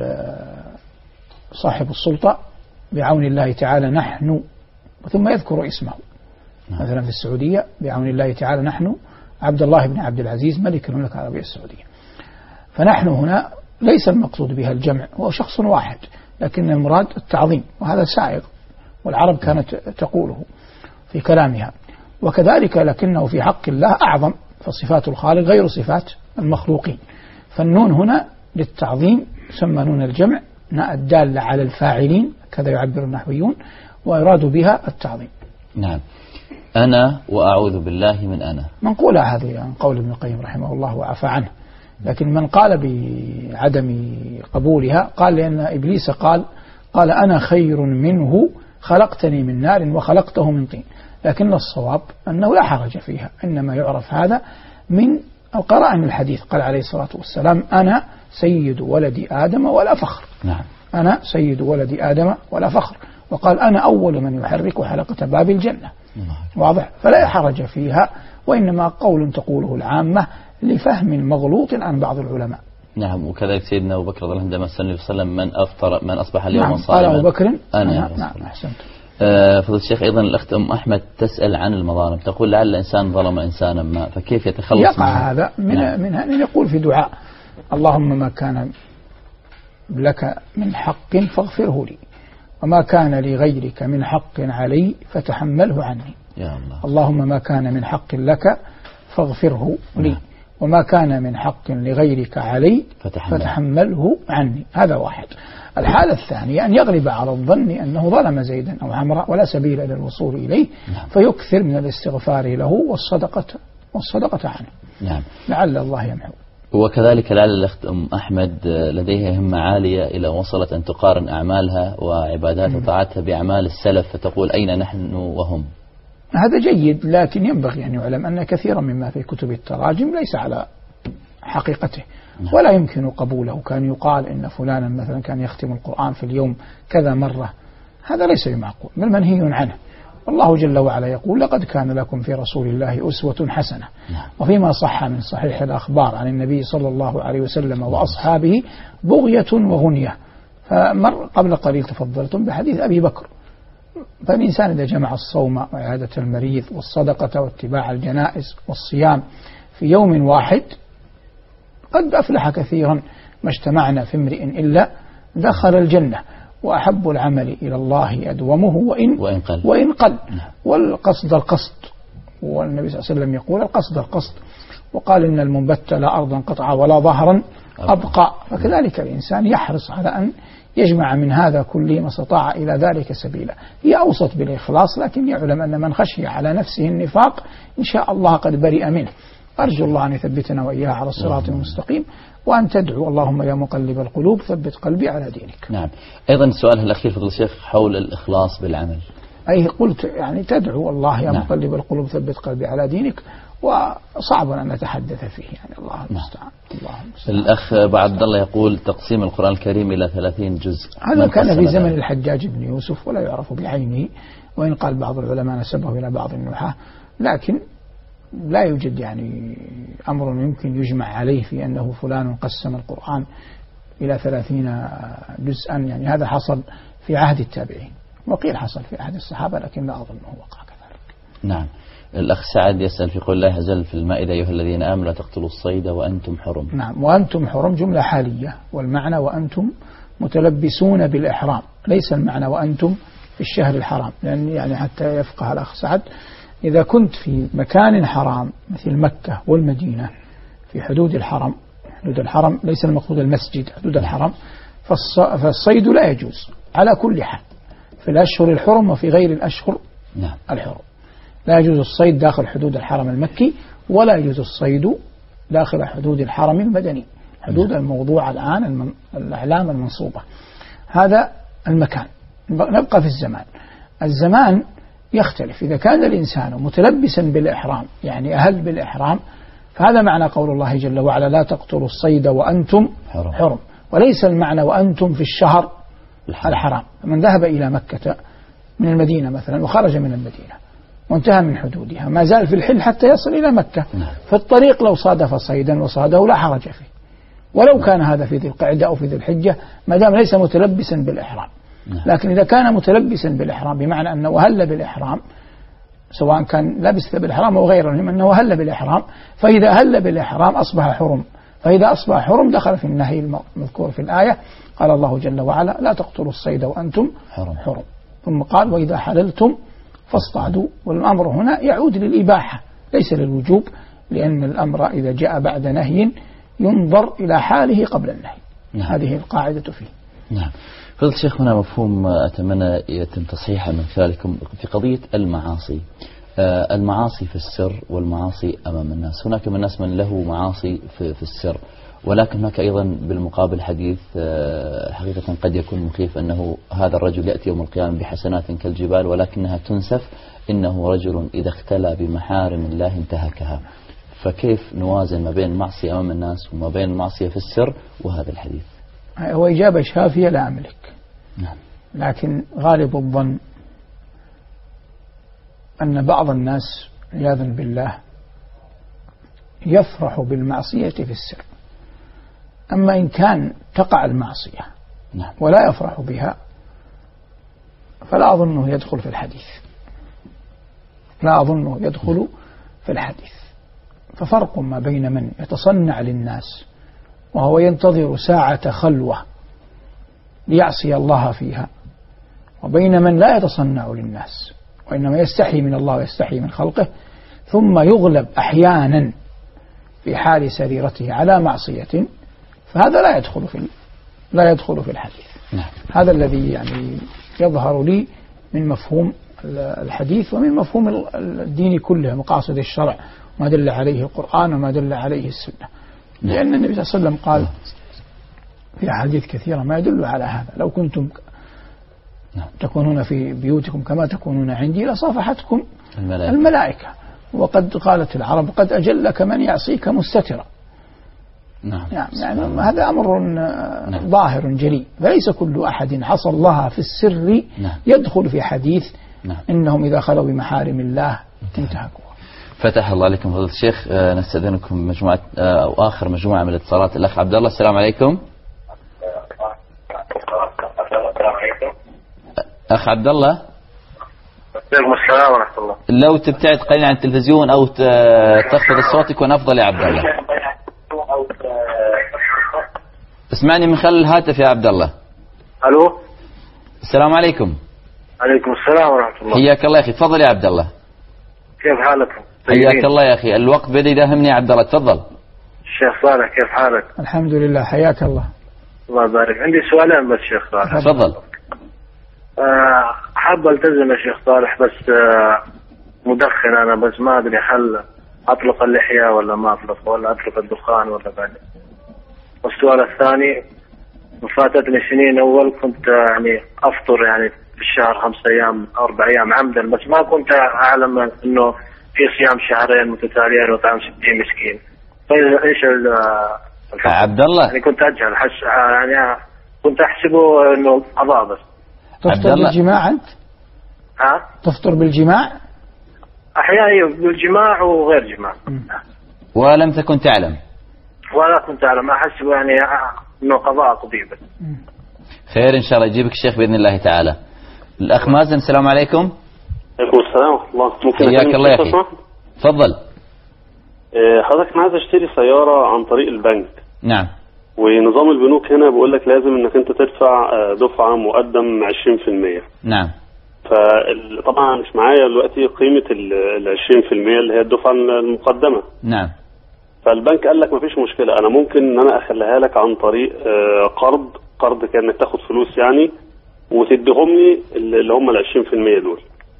S3: صاحب السلطة بعون الله تعالى نحن، ثم يذكر اسمه. نعم. مثلا في السعودية بعون الله تعالى نحن عبد الله بن عبد العزيز ملك المملكة العربية السعودية. فنحن هنا ليس المقصود بها الجمع، هو شخص واحد، لكن المراد التعظيم، وهذا سائغ والعرب كانت تقوله في كلامها. وكذلك لكنه في حق الله أعظم، فصفات الخالق غير صفات المخلوقين. فالنون هنا للتعظيم يسمى نون الجمع الدالة على الفاعلين كذا يعبر النحويون، ويراد بها التعظيم.
S2: نعم. أنا وأعوذ بالله من أنا
S3: منقولة هذه عن قول ابن القيم رحمه الله وعفى عنه، لكن من قال بعدم قبولها قال لأن إبليس قال قال أنا خير منه خلقتني من نار وخلقته من طين. لكن الصواب أنه لا حرج فيها، إنما يعرف هذا من القرائن الحديث. قال عليه الصلاة والسلام أنا سيد ولد آدم ولا فخر.
S2: نعم.
S3: أنا سيد ولد آدم ولا فخر. وقال أنا أول من يحرك حلقة باب الجنة. واضح؟ فلا حرج فيها، وإنما قول تقوله العامة لفهم مغلوط عن بعض العلماء.
S2: نعم. وكذلك سيدنا أبو بكر عندما سأل النبي صلى الله عليه وسلم من أفطر من أصبح اليوم
S3: نعم.
S2: صائما.
S3: قال أبو بكر
S2: أنا.
S3: نعم. نعم. أحسنت.
S2: آه فضل الشيخ أيضا الأخت أم أحمد تسأل عن المظالم، تقول لعل إنسان ظلم إنسانا ما، فكيف يتخلص
S3: يقع
S2: منه؟
S3: هذا من
S2: نعم.
S3: من أن يقول في دعاء اللهم ما كان لك من حق فاغفره لي، وما كان لغيرك من حق علي فتحمله عني.
S2: يا الله.
S3: اللهم ما كان من حق لك فاغفره لي، نعم. وما كان من حق لغيرك علي فتحمل. فتحمله عني. هذا واحد. الحالة الثانية أن يغلب على الظن أنه ظلم زيدا أو عمرا ولا سبيل إلى الوصول إليه، نعم. فيكثر من الاستغفار له والصدقة والصدقة عنه،
S2: نعم.
S3: لعل الله يمحو.
S2: وكذلك لعل الأخت أم أحمد لديها همة عالية إلى وصلت أن تقارن أعمالها وعباداتها وطاعتها بأعمال السلف، فتقول أين نحن وهم؟
S3: هذا جيد، لكن ينبغي أن يعلم أن كثيرا مما في كتب التراجم ليس على حقيقته ولا يمكن قبوله. كان يقال إن فلانا مثلا كان يختم القرآن في اليوم كذا مرة، هذا ليس بمعقول بل منهي عنه. والله جل وعلا يقول لقد كان لكم في رسول الله أسوة حسنة. وفيما صح من صحيح الأخبار عن النبي صلى الله عليه وسلم وأصحابه بغية وغنية. فمر قبل قليل تفضلتم بحديث أبي بكر. فالإنسان إذا جمع الصوم وعيادة المريض والصدقة واتباع الجنائز والصيام في يوم واحد قد أفلح كثيرا. ما اجتمعنا في امرئ إلا دخل الجنة، وأحب العمل إلى الله أدومه وإن,
S2: وإن قل,
S3: وإن قل. والقصد القصد، والنبي صلى الله عليه وسلم يقول القصد القصد، وقال إن المنبت لا أرضا قطعا ولا ظهرا أبقى. فكذلك الإنسان يحرص على أن يجمع من هذا كله ما استطاع إلى ذلك سبيلا. هي أوسط بالإخلاص، لكن يعلم أن من خشي على نفسه النفاق إن شاء الله قد برئ منه. أرجو الله أن يثبتنا وإياه على الصراط المستقيم، وأن تدعو اللهم يا مقلب القلوب ثبت قلبي على دينك.
S2: نعم. أيضا السؤال الأخير فضل الشيخ حول الإخلاص بالعمل.
S3: أي قلت يعني تدعو الله يا
S2: نعم.
S3: مقلب القلوب ثبت قلبي على دينك، وصعب أن نتحدث فيه يعني. الله المستعان. الله المستعان.
S2: الأخ أبو عبد الله يقول تقسيم القرآن الكريم إلى ثلاثين جزء.
S3: هذا كان في زمن الحجاج بن يوسف ولا يعرف بعينه، وإن قال بعض العلماء نسبه إلى بعض النحاة، لكن لا يوجد يعني أمر يمكن يجمع عليه في أنه فلان قسم القرآن إلى ثلاثين جزءا. يعني هذا حصل في عهد التابعين، وقيل حصل في عهد الصحابة، لكن لا أظنه وقع كذلك.
S2: نعم. الأخ سعد يسأل في قول الله عز وجل في المائدة أيها الذين آمنوا لا تقتلوا الصيد وأنتم حرم.
S3: نعم. وأنتم حرم جملة حالية، والمعنى وأنتم متلبسون بالإحرام، ليس المعنى وأنتم في الشهر الحرام. لأن يعني حتى يفقه الأخ سعد، إذا كنت في مكان حرام مثل مكة والمدينة في حدود الحرم، حدود الحرم ليس المقصود المسجد، حدود الحرم، فالصيد لا يجوز على كل حال في الأشهر الحرم وفي غير الأشهر الحرم. لا يجوز الصيد داخل حدود الحرم المكي، ولا يجوز الصيد داخل حدود الحرم المدني، حدود الموضوع الآن الأعلام المنصوبة. هذا المكان. نبقى في الزمان. الزمان يختلف. إذا كان الإنسان متلبسا بالإحرام يعني أهل بالإحرام، فهذا معنى قول الله جل وعلا لا تقتلوا الصيد وأنتم حرم, حرم. وليس المعنى وأنتم في الشهر الحرام. الحرام. من ذهب إلى مكة من المدينة مثلا وخرج من المدينة وانتهى من حدودها، ما زال في الحل حتى يصل إلى مكة. في الطريق لو صادف صيدا وصاده لا حرج فيه، ولو كان هذا في ذي القعدة أو في ذي الحجة، ما دام ليس متلبسا بالإحرام. لكن إذا كان متلبسا بالإحرام بمعنى أنه هل بالإحرام، سواء كان لبس بالإحرام أو غيره، من أنه هل بالإحرام، فإذا هل بالإحرام أصبح حرم. فإذا أصبح حرم دخل في النهي المذكور في الآية. قال الله جل وعلا لا تقتلوا الصيد وأنتم حرم, حرم. ثم قال وإذا حللتم فاصطادوا. والأمر هنا يعود للإباحة ليس للوجوب، لأن الأمر إذا جاء بعد نهي ينظر إلى حاله قبل النهي. نعم. هذه القاعدة فيه.
S2: نعم. فضل الشيخ هنا مفهوم أتمنى يتم تصحيحه من خلالكم في قضية المعاصي. آه المعاصي في السر والمعاصي أمام الناس. هناك من الناس من له معاصي في, في السر، ولكن هناك أيضا بالمقابل حديث آه حقيقة قد يكون مخيف، أنه هذا الرجل يأتي يوم القيامة بحسنات كالجبال ولكنها تنسف، إنه رجل إذا اختلى بمحارم الله انتهكها. فكيف نوازن ما بين المعصية أمام الناس وما بين المعصية في السر وهذا الحديث؟
S3: هو إجابة شافية لا أملك.
S2: نعم.
S3: لكن غالب الظن أن بعض الناس عياذا بالله يفرح بالمعصية في السر، أما إن كان تقع المعصية
S2: نعم.
S3: ولا يفرح بها فلا أظنه يدخل في الحديث، لا أظنه يدخل في الحديث. ففرق ما بين من يتصنع للناس وهو ينتظر ساعة خلوة ليعصي الله فيها، وبين من لا يتصنع للناس وإنما يستحي من الله ويستحي من خلقه، ثم يغلب أحيانا في حال سريرته على معصية، فهذا لا يدخل في لا يدخل في الحديث.
S2: نعم.
S3: هذا الذي يعني يظهر لي من مفهوم الحديث ومن مفهوم الدين كله، مقاصد الشرع ما دل عليه القرآن وما دل عليه السنة. لأن النبي صلى الله عليه وسلم قال في أحاديث كثيرة ما يدل على هذا: لو كنتم تكونون في بيوتكم كما تكونون عندي لصافحتكم الملائكة, الملائكة. وقد قالت العرب: قد أجلك من يعصيك مستترا.
S2: نعم.
S3: يعني, يعني هذا أمر نعم. ظاهر جلي، فليس كل أحد عصى الله في السر نعم. يدخل في حديث نعم. إنهم إذا خلوا بمحارم الله انتهكوا.
S2: فتح الله عليكم فضيلة الشيخ. آه نستأذنكم مجموعة آه أو آخر مجموعة من الاتصالات. الأخ عبد الله، السلام عليكم. أخ عبد الله.
S11: عليكم السلام ورحمة الله.
S2: لو تبتعد قليلا عن التلفزيون أو تخفض الصوت يكون أفضل يا عبد الله. اسمعني من خلال الهاتف يا عبد الله.
S11: ألو.
S2: السلام عليكم.
S11: عليكم السلام ورحمة الله.
S2: حياك الله يا أخي، تفضل يا عبد الله.
S11: كيف حالك؟
S2: حياك الله يا أخي، الوقت بدأ يداهمني يا عبد الله، تفضل.
S11: الشيخ صالح كيف حالك؟
S3: الحمد لله، حياك الله.
S11: الله يبارك. عندي سؤالين بس شيخ صالح.
S2: تفضل.
S11: أه حاب التزم يا شيخ صالح، بس أه مدخن انا، بس ما ادري هل اطلق اللحية ولا ما اطلق، ولا اطلق الدخان ولا بعد. والسؤال الثاني: فاتتني سنين اول كنت يعني افطر يعني في الشهر خمسة ايام او اربع ايام عمدا، بس ما كنت اعلم انه في صيام شهرين متتاليين وطعام ستين مسكين. فايش الحكم؟
S2: عبد الله
S11: يعني كنت اجهل حش يعني كنت احسبه انه قضاء بس.
S3: تفطر بالجماع أنت؟
S11: ها؟
S3: تفطر بالجماع؟
S11: أحيانا بالجماع وغير جماع.
S2: ولم تكن تعلم؟
S11: ولا كنت أعلم، أحسب يعني إنه قضاء طبيب.
S2: خير إن شاء الله يجيبك الشيخ بإذن الله تعالى. الأخ مازن، السلام عليكم.
S12: عليكم السلام ورحمة الله. ممكن
S2: حياك الله يا أخي. تفضل.
S12: حضرتك أنا عايز أشتري سيارة عن طريق البنك.
S2: نعم.
S12: ونظام البنوك هنا بيقول لك لازم انك انت تدفع دفعه مقدم عشرين في المية.
S2: نعم.
S12: فطبعا مش معايا دلوقتي قيمه ال عشرين في المية اللي هي الدفعه المقدمه.
S2: نعم.
S12: فالبنك قال لك مفيش مشكله، انا ممكن ان انا اخليها لك عن طريق قرض قرض كانك تاخد فلوس يعني وتديهم لي اللي هم ال عشرين في المية دول.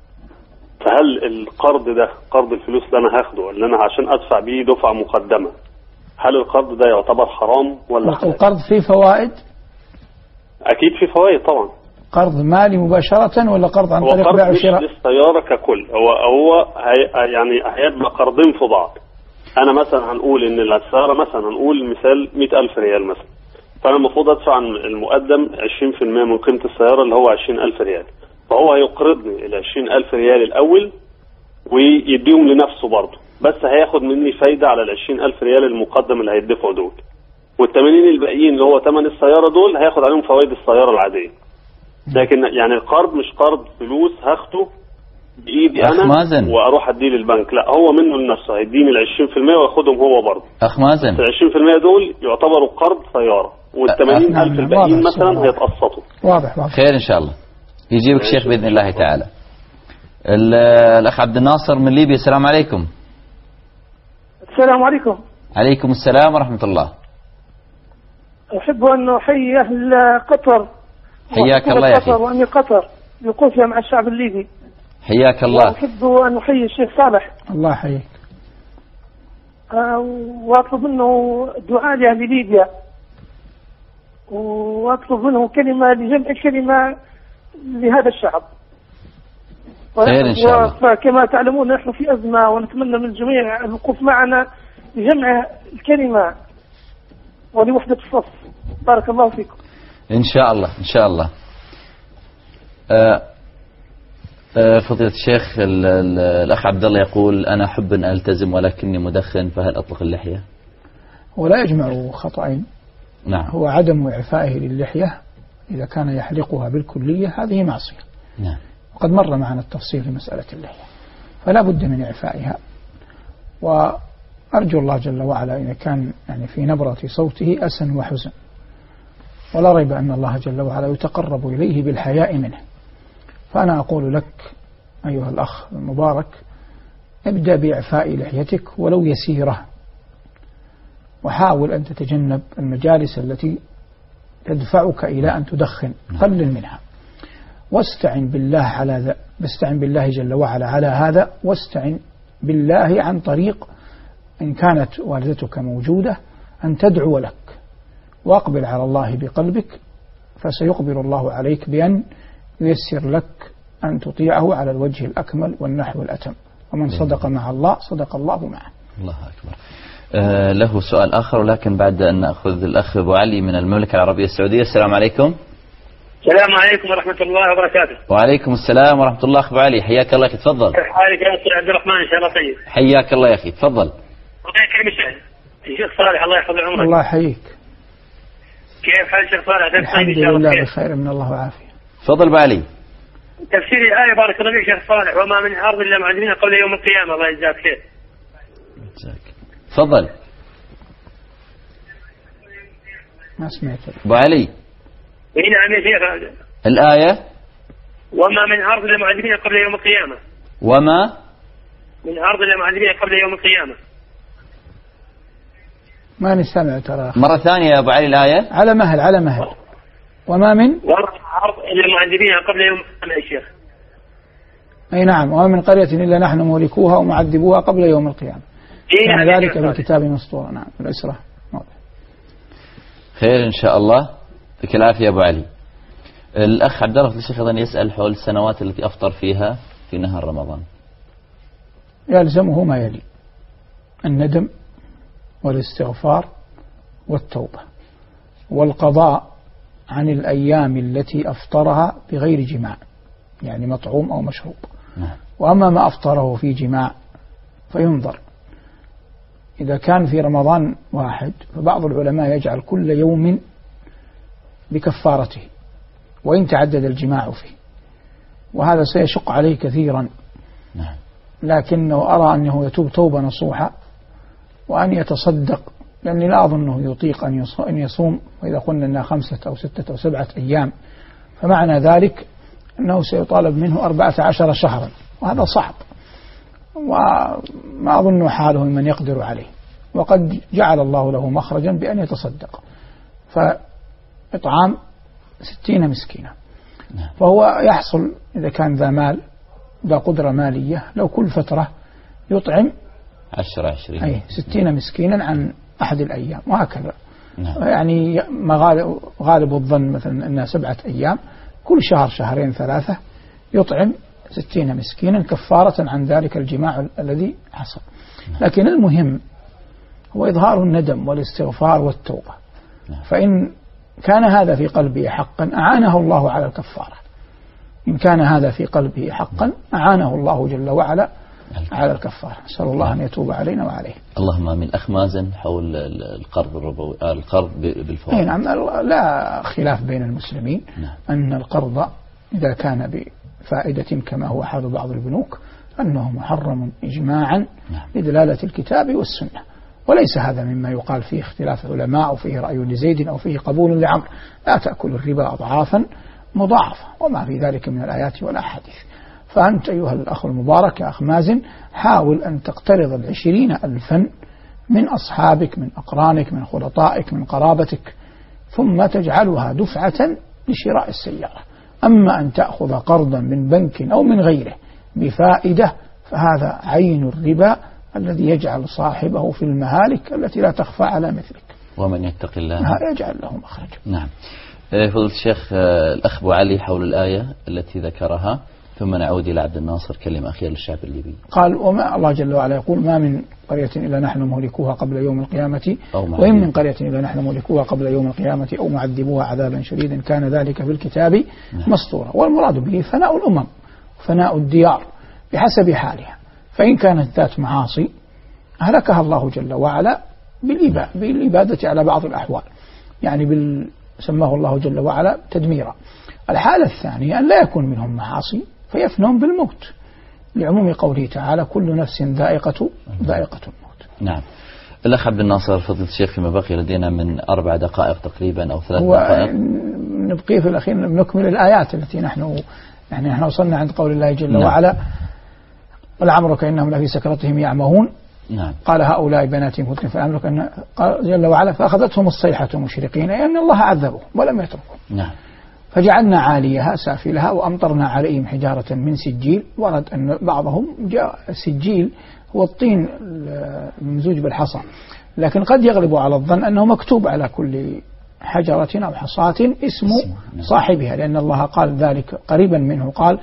S12: فهل القرض ده قرض الفلوس اللي انا هاخده اللي انا عشان ادفع بيه دفعه مقدمه، هل القرض ده يعتبر حرام ولا حلال؟
S3: القرض فيه فوائد؟
S12: أكيد فيه فوائد طبعا.
S3: قرض مالي مباشرة ولا قرض عن طريق بيع وشراء؟
S12: هو قرض للسيارة ككل، هو هو هي يعني هيبقى قرضين في بعض. أنا مثلا هنقول إن السيارة مثلا هنقول مثال مئة ألف ريال مثلا، فأنا المفروض أدفع المقدم عشرين في المية من قيمة السيارة اللي هو عشرين ألف ريال، فهو هيقرضني ال عشرين ألف ريال الأول ويديهم لنفسه برضه، بس هياخد مني فايدة على العشرين ألف ريال المقدم اللي هيدفعوا دول، والثمانين الباقيين اللي هو ثمن السيارة دول هياخد عليهم فوائد السيارة العادية. لكن يعني القرض مش قرض فلوس هاخده بإيدي أنا
S2: مازن.
S12: وأروح أديه للبنك، لا هو منه لنفسه هيديني ال عشرين في المية وياخدهم هو برضه.
S2: أخ مازن،
S12: ال عشرين في المية دول يعتبروا قرض سيارة، والثمانين ألف الباقيين مثلا هيتقسطوا.
S3: واضح واضح.
S2: خير إن شاء الله يجيبك الشيخ بإذن الله تعالى. الأخ عبد الناصر من ليبيا، السلام عليكم.
S13: السلام عليكم.
S2: عليكم السلام ورحمة الله.
S13: أحب أن أحيي أهل قطر.
S2: حياك الله يا أخي.
S13: وأني قطر بوقوفها مع الشعب الليبي.
S2: حياك الله.
S13: أحب أن أحيي الشيخ صالح.
S3: الله يحييك.
S13: أه وأطلب منه دعاء لأهل ليبيا، وأطلب منه كلمة لجمع كلمة لهذا الشعب.
S2: خير إن شاء الله.
S13: فكما تعلمون نحن في أزمة، ونتمنى من الجميع الوقوف معنا لجمع الكلمة ولوحدة الصف. بارك الله فيكم.
S2: إن شاء الله إن شاء الله. آه آه فضيلة الشيخ، الأخ عبد الله يقول أنا أحب أن ألتزم ولكني مدخن، فهل أطلق اللحية؟
S3: هو لا يجمع خطأين.
S2: نعم. هو
S3: عدم إعفائه للحية إذا كان يحلقها بالكلية هذه معصية.
S2: نعم.
S3: وقد مر معنا التفصيل في مسألة اللحية، فلا بد من إعفائها. وأرجو الله جل وعلا إذا كان يعني في نبرة صوته أسن وحزن، ولا ريب أن الله جل وعلا يتقرب إليه بالحياء منه. فأنا أقول لك أيها الأخ المبارك ابدأ بإعفاء لحيتك ولو يسيرة، وحاول أن تتجنب المجالس التي تدفعك إلى أن تدخن، قلل منها، واستعن بالله على ذا واستعن بالله جل وعلا على هذا، واستعن بالله عن طريق إن كانت والدتك موجودة أن تدعو لك، واقبل على الله بقلبك فسيقبل الله عليك بأن ييسر لك أن تطيعه على الوجه الأكمل والنحو الأتم، ومن صدق مع الله صدق الله معه.
S2: الله أكبر. آه له سؤال آخر، ولكن بعد أن نأخذ الأخ أبو علي من المملكة العربية السعودية. السلام عليكم.
S14: السلام عليكم ورحمة الله وبركاته.
S2: وعليكم السلام ورحمة الله. أخ أبو علي حياك الله يا أخي، تفضل.
S14: كيف حالك يا أخي عبد الرحمن؟ إن شاء الله طيب.
S2: حياك الله يا أخي، تفضل.
S14: الله يكرمك الشيخ صالح، الله يحفظ عمرك.
S3: الله يحييك.
S14: كيف حال الشيخ صالح؟
S3: الحمد لله بخير من الله وعافية.
S2: تفضل أبو علي.
S14: تفسير الآية بارك الله فيك شيخ صالح، وما من أرض إلا معذبين قبل يوم القيامة. الله يجزاك خير.
S2: تفضل.
S3: ما سمعت.
S2: أبو علي.
S14: إيه نعم يا شيخ.
S2: الآية
S14: وما من أرض إلا معذبين قبل يوم القيامة.
S2: وما
S14: من أرض إلا معذبين قبل يوم القيامة.
S3: ما نستمع ترى.
S2: مرة ثانية يا أبو علي الآية.
S3: على مهل على مهل. وما من
S14: أرض إلا معذبين قبل يوم القيامة يا شيخ.
S3: أي نعم، وما من قرية إلا نحن مهلكوها ومعذبوها قبل يوم القيامة.
S14: إيه
S3: كان
S14: نعم
S3: ذلك في الكتاب مسطورا. نعم الإسراء.
S2: خير إن شاء الله. يعطيك العافية يا أبو علي. الأخ عبد الله الشيخ أيضا يسأل حول السنوات التي أفطر فيها في نهار رمضان.
S3: يلزمه ما يلي: الندم والاستغفار والتوبة والقضاء عن الأيام التي أفطرها بغير جماع، يعني مطعوم أو مشروب. وأما ما أفطره في جماع فينظر، إذا كان في رمضان واحد فبعض العلماء يجعل كل يوم بكفارته وإن تعدد الجماع فيه، وهذا سيشق عليه كثيرا، لكنه أرى أنه يتوب توبة نصوحة وأن يتصدق، لأني لا أظنه يطيق أن يصوم، وإذا قلنا أنها خمسة أو ستة أو سبعة أيام فمعنى ذلك أنه سيطالب منه أربعة عشر شهرا، وهذا صعب وما أظن حاله من يقدر عليه، وقد جعل الله له مخرجا بأن يتصدق، فإطعام ستين مسكينة. فهو يحصل إذا كان ذا مال ذا قدرة مالية لو كل فترة يطعم
S2: عشرة عشرين
S3: أي ستين مسكينا عن أحد الأيام، وهكذا. نعم. يعني ما غالب, غالب الظن مثلا أنها سبعة أيام، كل شهر شهرين ثلاثة يطعم ستين مسكينا كفارة عن ذلك الجماع الذي حصل. نعم. لكن المهم هو إظهار الندم والاستغفار والتوبة. نعم. فإن كان هذا في قلبه حقا أعانه الله على الكفارة، إن كان هذا في قلبه حقا أعانه الله جل وعلا على الكفارة. نسأل الله أن يتوب علينا وعليه.
S2: اللهم من أخ مازن حول القرض الربوي، القرض بالفوائد.
S3: نعم، لا خلاف بين المسلمين. نعم. أن القرض إذا كان بفائدة كما هو حال بعض البنوك أنه محرم إجماعا. نعم. بدلالة الكتاب والسنة، وليس هذا مما يقال فيه اختلاف علماء أو فيه رأي لزيد أو فيه قبول لعمر. لا تأكل الربا أضعافا مضاعفة، وما في ذلك من الآيات والأحاديث. فأنت أيها الأخ المبارك يا أخ مازن حاول أن تقترض العشرين ألفا من أصحابك، من أقرانك، من خلطائك، من قرابتك، ثم تجعلها دفعة لشراء السيارة. أما أن تأخذ قرضا من بنك أو من غيره بفائدة فهذا عين الربا الذي يجعل صاحبه في المهالك التي لا تخفى على مثلك.
S2: ومن يتق الله
S3: يجعل له مخرجا.
S2: نعم. فضيلة الشيخ الأخ أبو علي حول الآية التي ذكرها، ثم نعود إلى عبد الناصر كلمة أخيرة للشعب الليبي.
S3: قال: وما الله جل وعلا يقول: ما من قرية إلا نحن مهلكوها قبل يوم القيامة، وإن من قرية إلا نحن مهلكوها قبل يوم القيامة أو معذبوها عذابا شديدا كان ذلك في الكتاب مسطورا. والمراد به فناء الأمم، فناء الديار بحسب حالها، فإن كانت ذات معاصي أهلكها الله جل وعلا بالإبادة على بعض الأحوال، يعني بال سماه الله جل وعلا تدميرا. الحالة الثانية أن لا يكون منهم معاصي فيفنون بالموت، لعموم قوله تعالى: كل نفس ذائقة ذائقة الموت.
S2: نعم. الأخ عبد الناصر فضيلة الشيخ، فيما بقي لدينا من أربع دقائق تقريبا أو ثلاث دقائق
S3: نبقي في الأخير نكمل الآيات التي نحن يعني نحن وصلنا عند قول الله جل
S2: نعم.
S3: وعلا ولعمرك إنهم لفي سكرتهم يعمهون.
S2: نعم.
S3: قال هؤلاء بناتي كنتم فلعمرك أن قال جل وعلا فأخذتهم الصيحة مشرقين أي أن الله عذبهم ولم يتركهم.
S2: نعم.
S3: فجعلنا عاليها سافلها وأمطرنا عليهم حجارة من سجيل. ورد أن بعضهم جاء السجيل هو الطين الممزوج بالحصى، لكن قد يغلب على الظن أنه مكتوب على كل حجرة أو حصاة اسم صاحبها، لأن الله قال ذلك قريبا منه، قال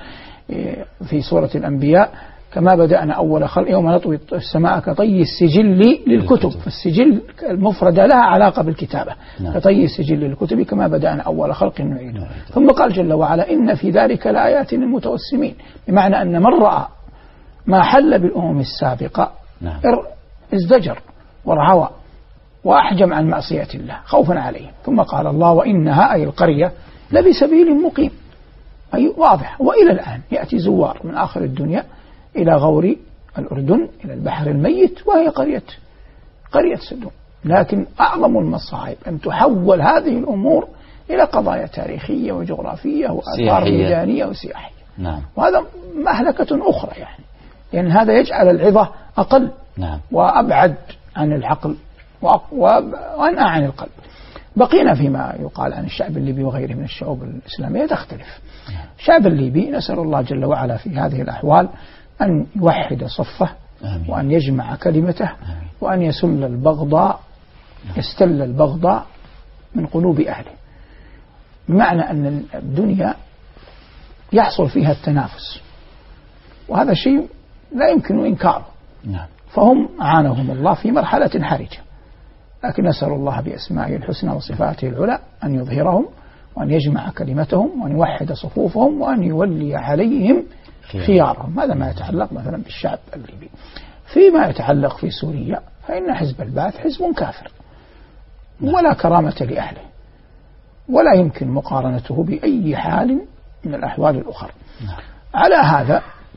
S3: في سورة الأنبياء كما بدأنا أول خلق يوم نطوي السماء كطي السجل للكتب. فالسجل المفردة لها علاقة بالكتابة. نعم. كطي السجل للكتب كما بدأنا أول خلق نعيد. نعم. ثم قال جل وعلا إن في ذلك لآيات للمتوسمين، بمعنى أن من رأى ما حل بالأمم السابقة نعم. ازدجر ورعوى وأحجم عن معصية الله خوفا عليهم. ثم قال الله وإنها أي القرية لبسبيل مقيم، أي واضح. وإلى الآن يأتي زوار من آخر الدنيا إلى غور الأردن إلى البحر الميت وهي قرية قرية سدوم. لكن أعظم المصائب أن تحول هذه الأمور إلى قضايا تاريخية وجغرافية وآثار ميدانية وسياحية.
S2: نعم.
S3: وهذا مهلكة أخرى يعني، لأن يعني هذا يجعل العظة أقل نعم. وأبعد عن العقل وأنأى عن القلب. بقينا فيما يقال عن الشعب الليبي وغيره من الشعوب الإسلامية تختلف. الشعب الليبي نسأل الله جل وعلا في هذه الأحوال أن يوحد صفه آمين. وأن يجمع كلمته آمين. وأن يسل البغضاء يستل البغضاء من قلوب أهله، بمعنى أن الدنيا يحصل فيها التنافس، وهذا شيء لا يمكن إنكاره. نعم. فهم عانهم الله في مرحلة حرجة، لكن نسأل الله بأسمائه الحسنى وصفاته العلى أن يظهرهم وأن يجمع كلمتهم وأن يوحد صفوفهم وأن يولي عليهم خيارهم. هذا ما يتعلق مثلا بالشعب الليبي. فيما يتعلق في سوريا فإن حزب البعث حزب كافر ولا كرامة لأهله، ولا يمكن مقارنته بأي حال من الأحوال الأخرى. على هذا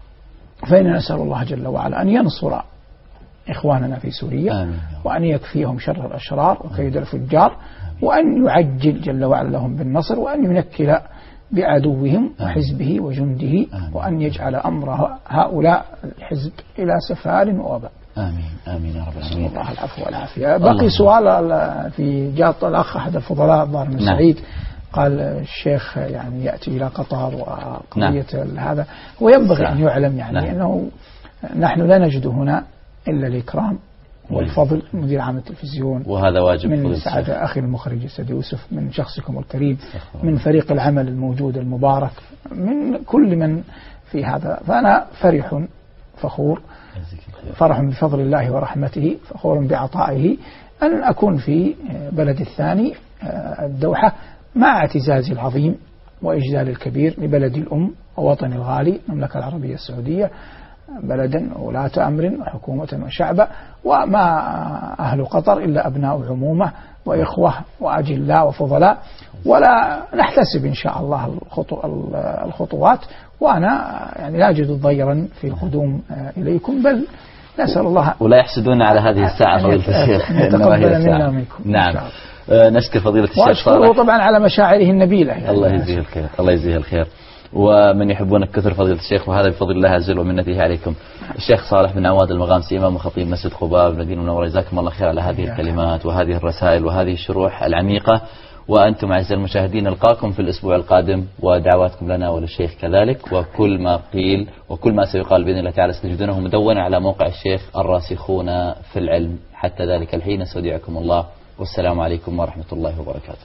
S3: فإن نسأل الله جل وعلا أن ينصر إخواننا في سوريا آمين. وأن يكفيهم شر الأشرار وكيد الفجار آمين. وأن يعجل جل وعلا لهم بالنصر، وأن ينكل بعدوهم وحزبه وجنده آمين. وأن يجعل أمر هؤلاء الحزب إلى سفال ووباء.
S2: آمين آمين يا رب العالمين.
S3: الله العفو والعافية. بقي سؤال في جاط الأخ أحد الفضلاء الظاهر من سعيد قال الشيخ يعني يأتي إلى قطر وقضية نعم. هذا وينبغي نعم. أن يعلم يعني نعم. أنه نحن لا نجد هنا إلا الإكرام والفضل. مدير عام التلفزيون
S2: وهذا واجب
S3: من سعادة أخي المخرج السيد يوسف، من شخصكم الكريم، من فريق العمل الموجود المبارك، من كل من في هذا. فأنا فرح فخور، فرح بفضل الله ورحمته، فخور بعطائه أن أكون في بلد الثاني الدوحة مع اعتزازي العظيم وإجلال الكبير لبلد الأم ووطن الغالي المملكة العربية السعودية، بلدا ولاة أمر وحكومة وشعبا، وما أهل قطر إلا أبناء عمومة وإخوة وأجلاء وفضلاء، ولا نحتسب إن شاء الله الخطوات. وأنا يعني لا أجد ضيرا في القدوم إليكم، بل نسأل الله
S2: ولا يحسدون على هذه الساعة فضيلة الشيخ.
S3: نتقبل منا ومنكم.
S2: نعم. نشكر فضيلة الشيخ
S3: وأشكره طبعا على مشاعره النبيلة يعني.
S2: الله يجزيه الخير، الله يجزيه الخير. ومن يحبونك كثر فضيلة الشيخ، وهذا بفضل الله عز وجل ومنته عليكم. الشيخ صالح بن عواد المغامسي إمام وخطيب مسجد قباء بالمدينة المنورة، جزاكم الله خير على هذه الكلمات وهذه الرسائل وهذه الشروح العميقة. وأنتم أعزائي المشاهدين نلقاكم في الأسبوع القادم، ودعواتكم لنا وللشيخ كذلك، وكل ما قيل وكل ما سيقال بإذن الله تعالى ستجدونه مدونا على موقع الشيخ الراسخون في العلم. حتى ذلك الحين استودعكم الله، والسلام عليكم ورحمة الله وبركاته.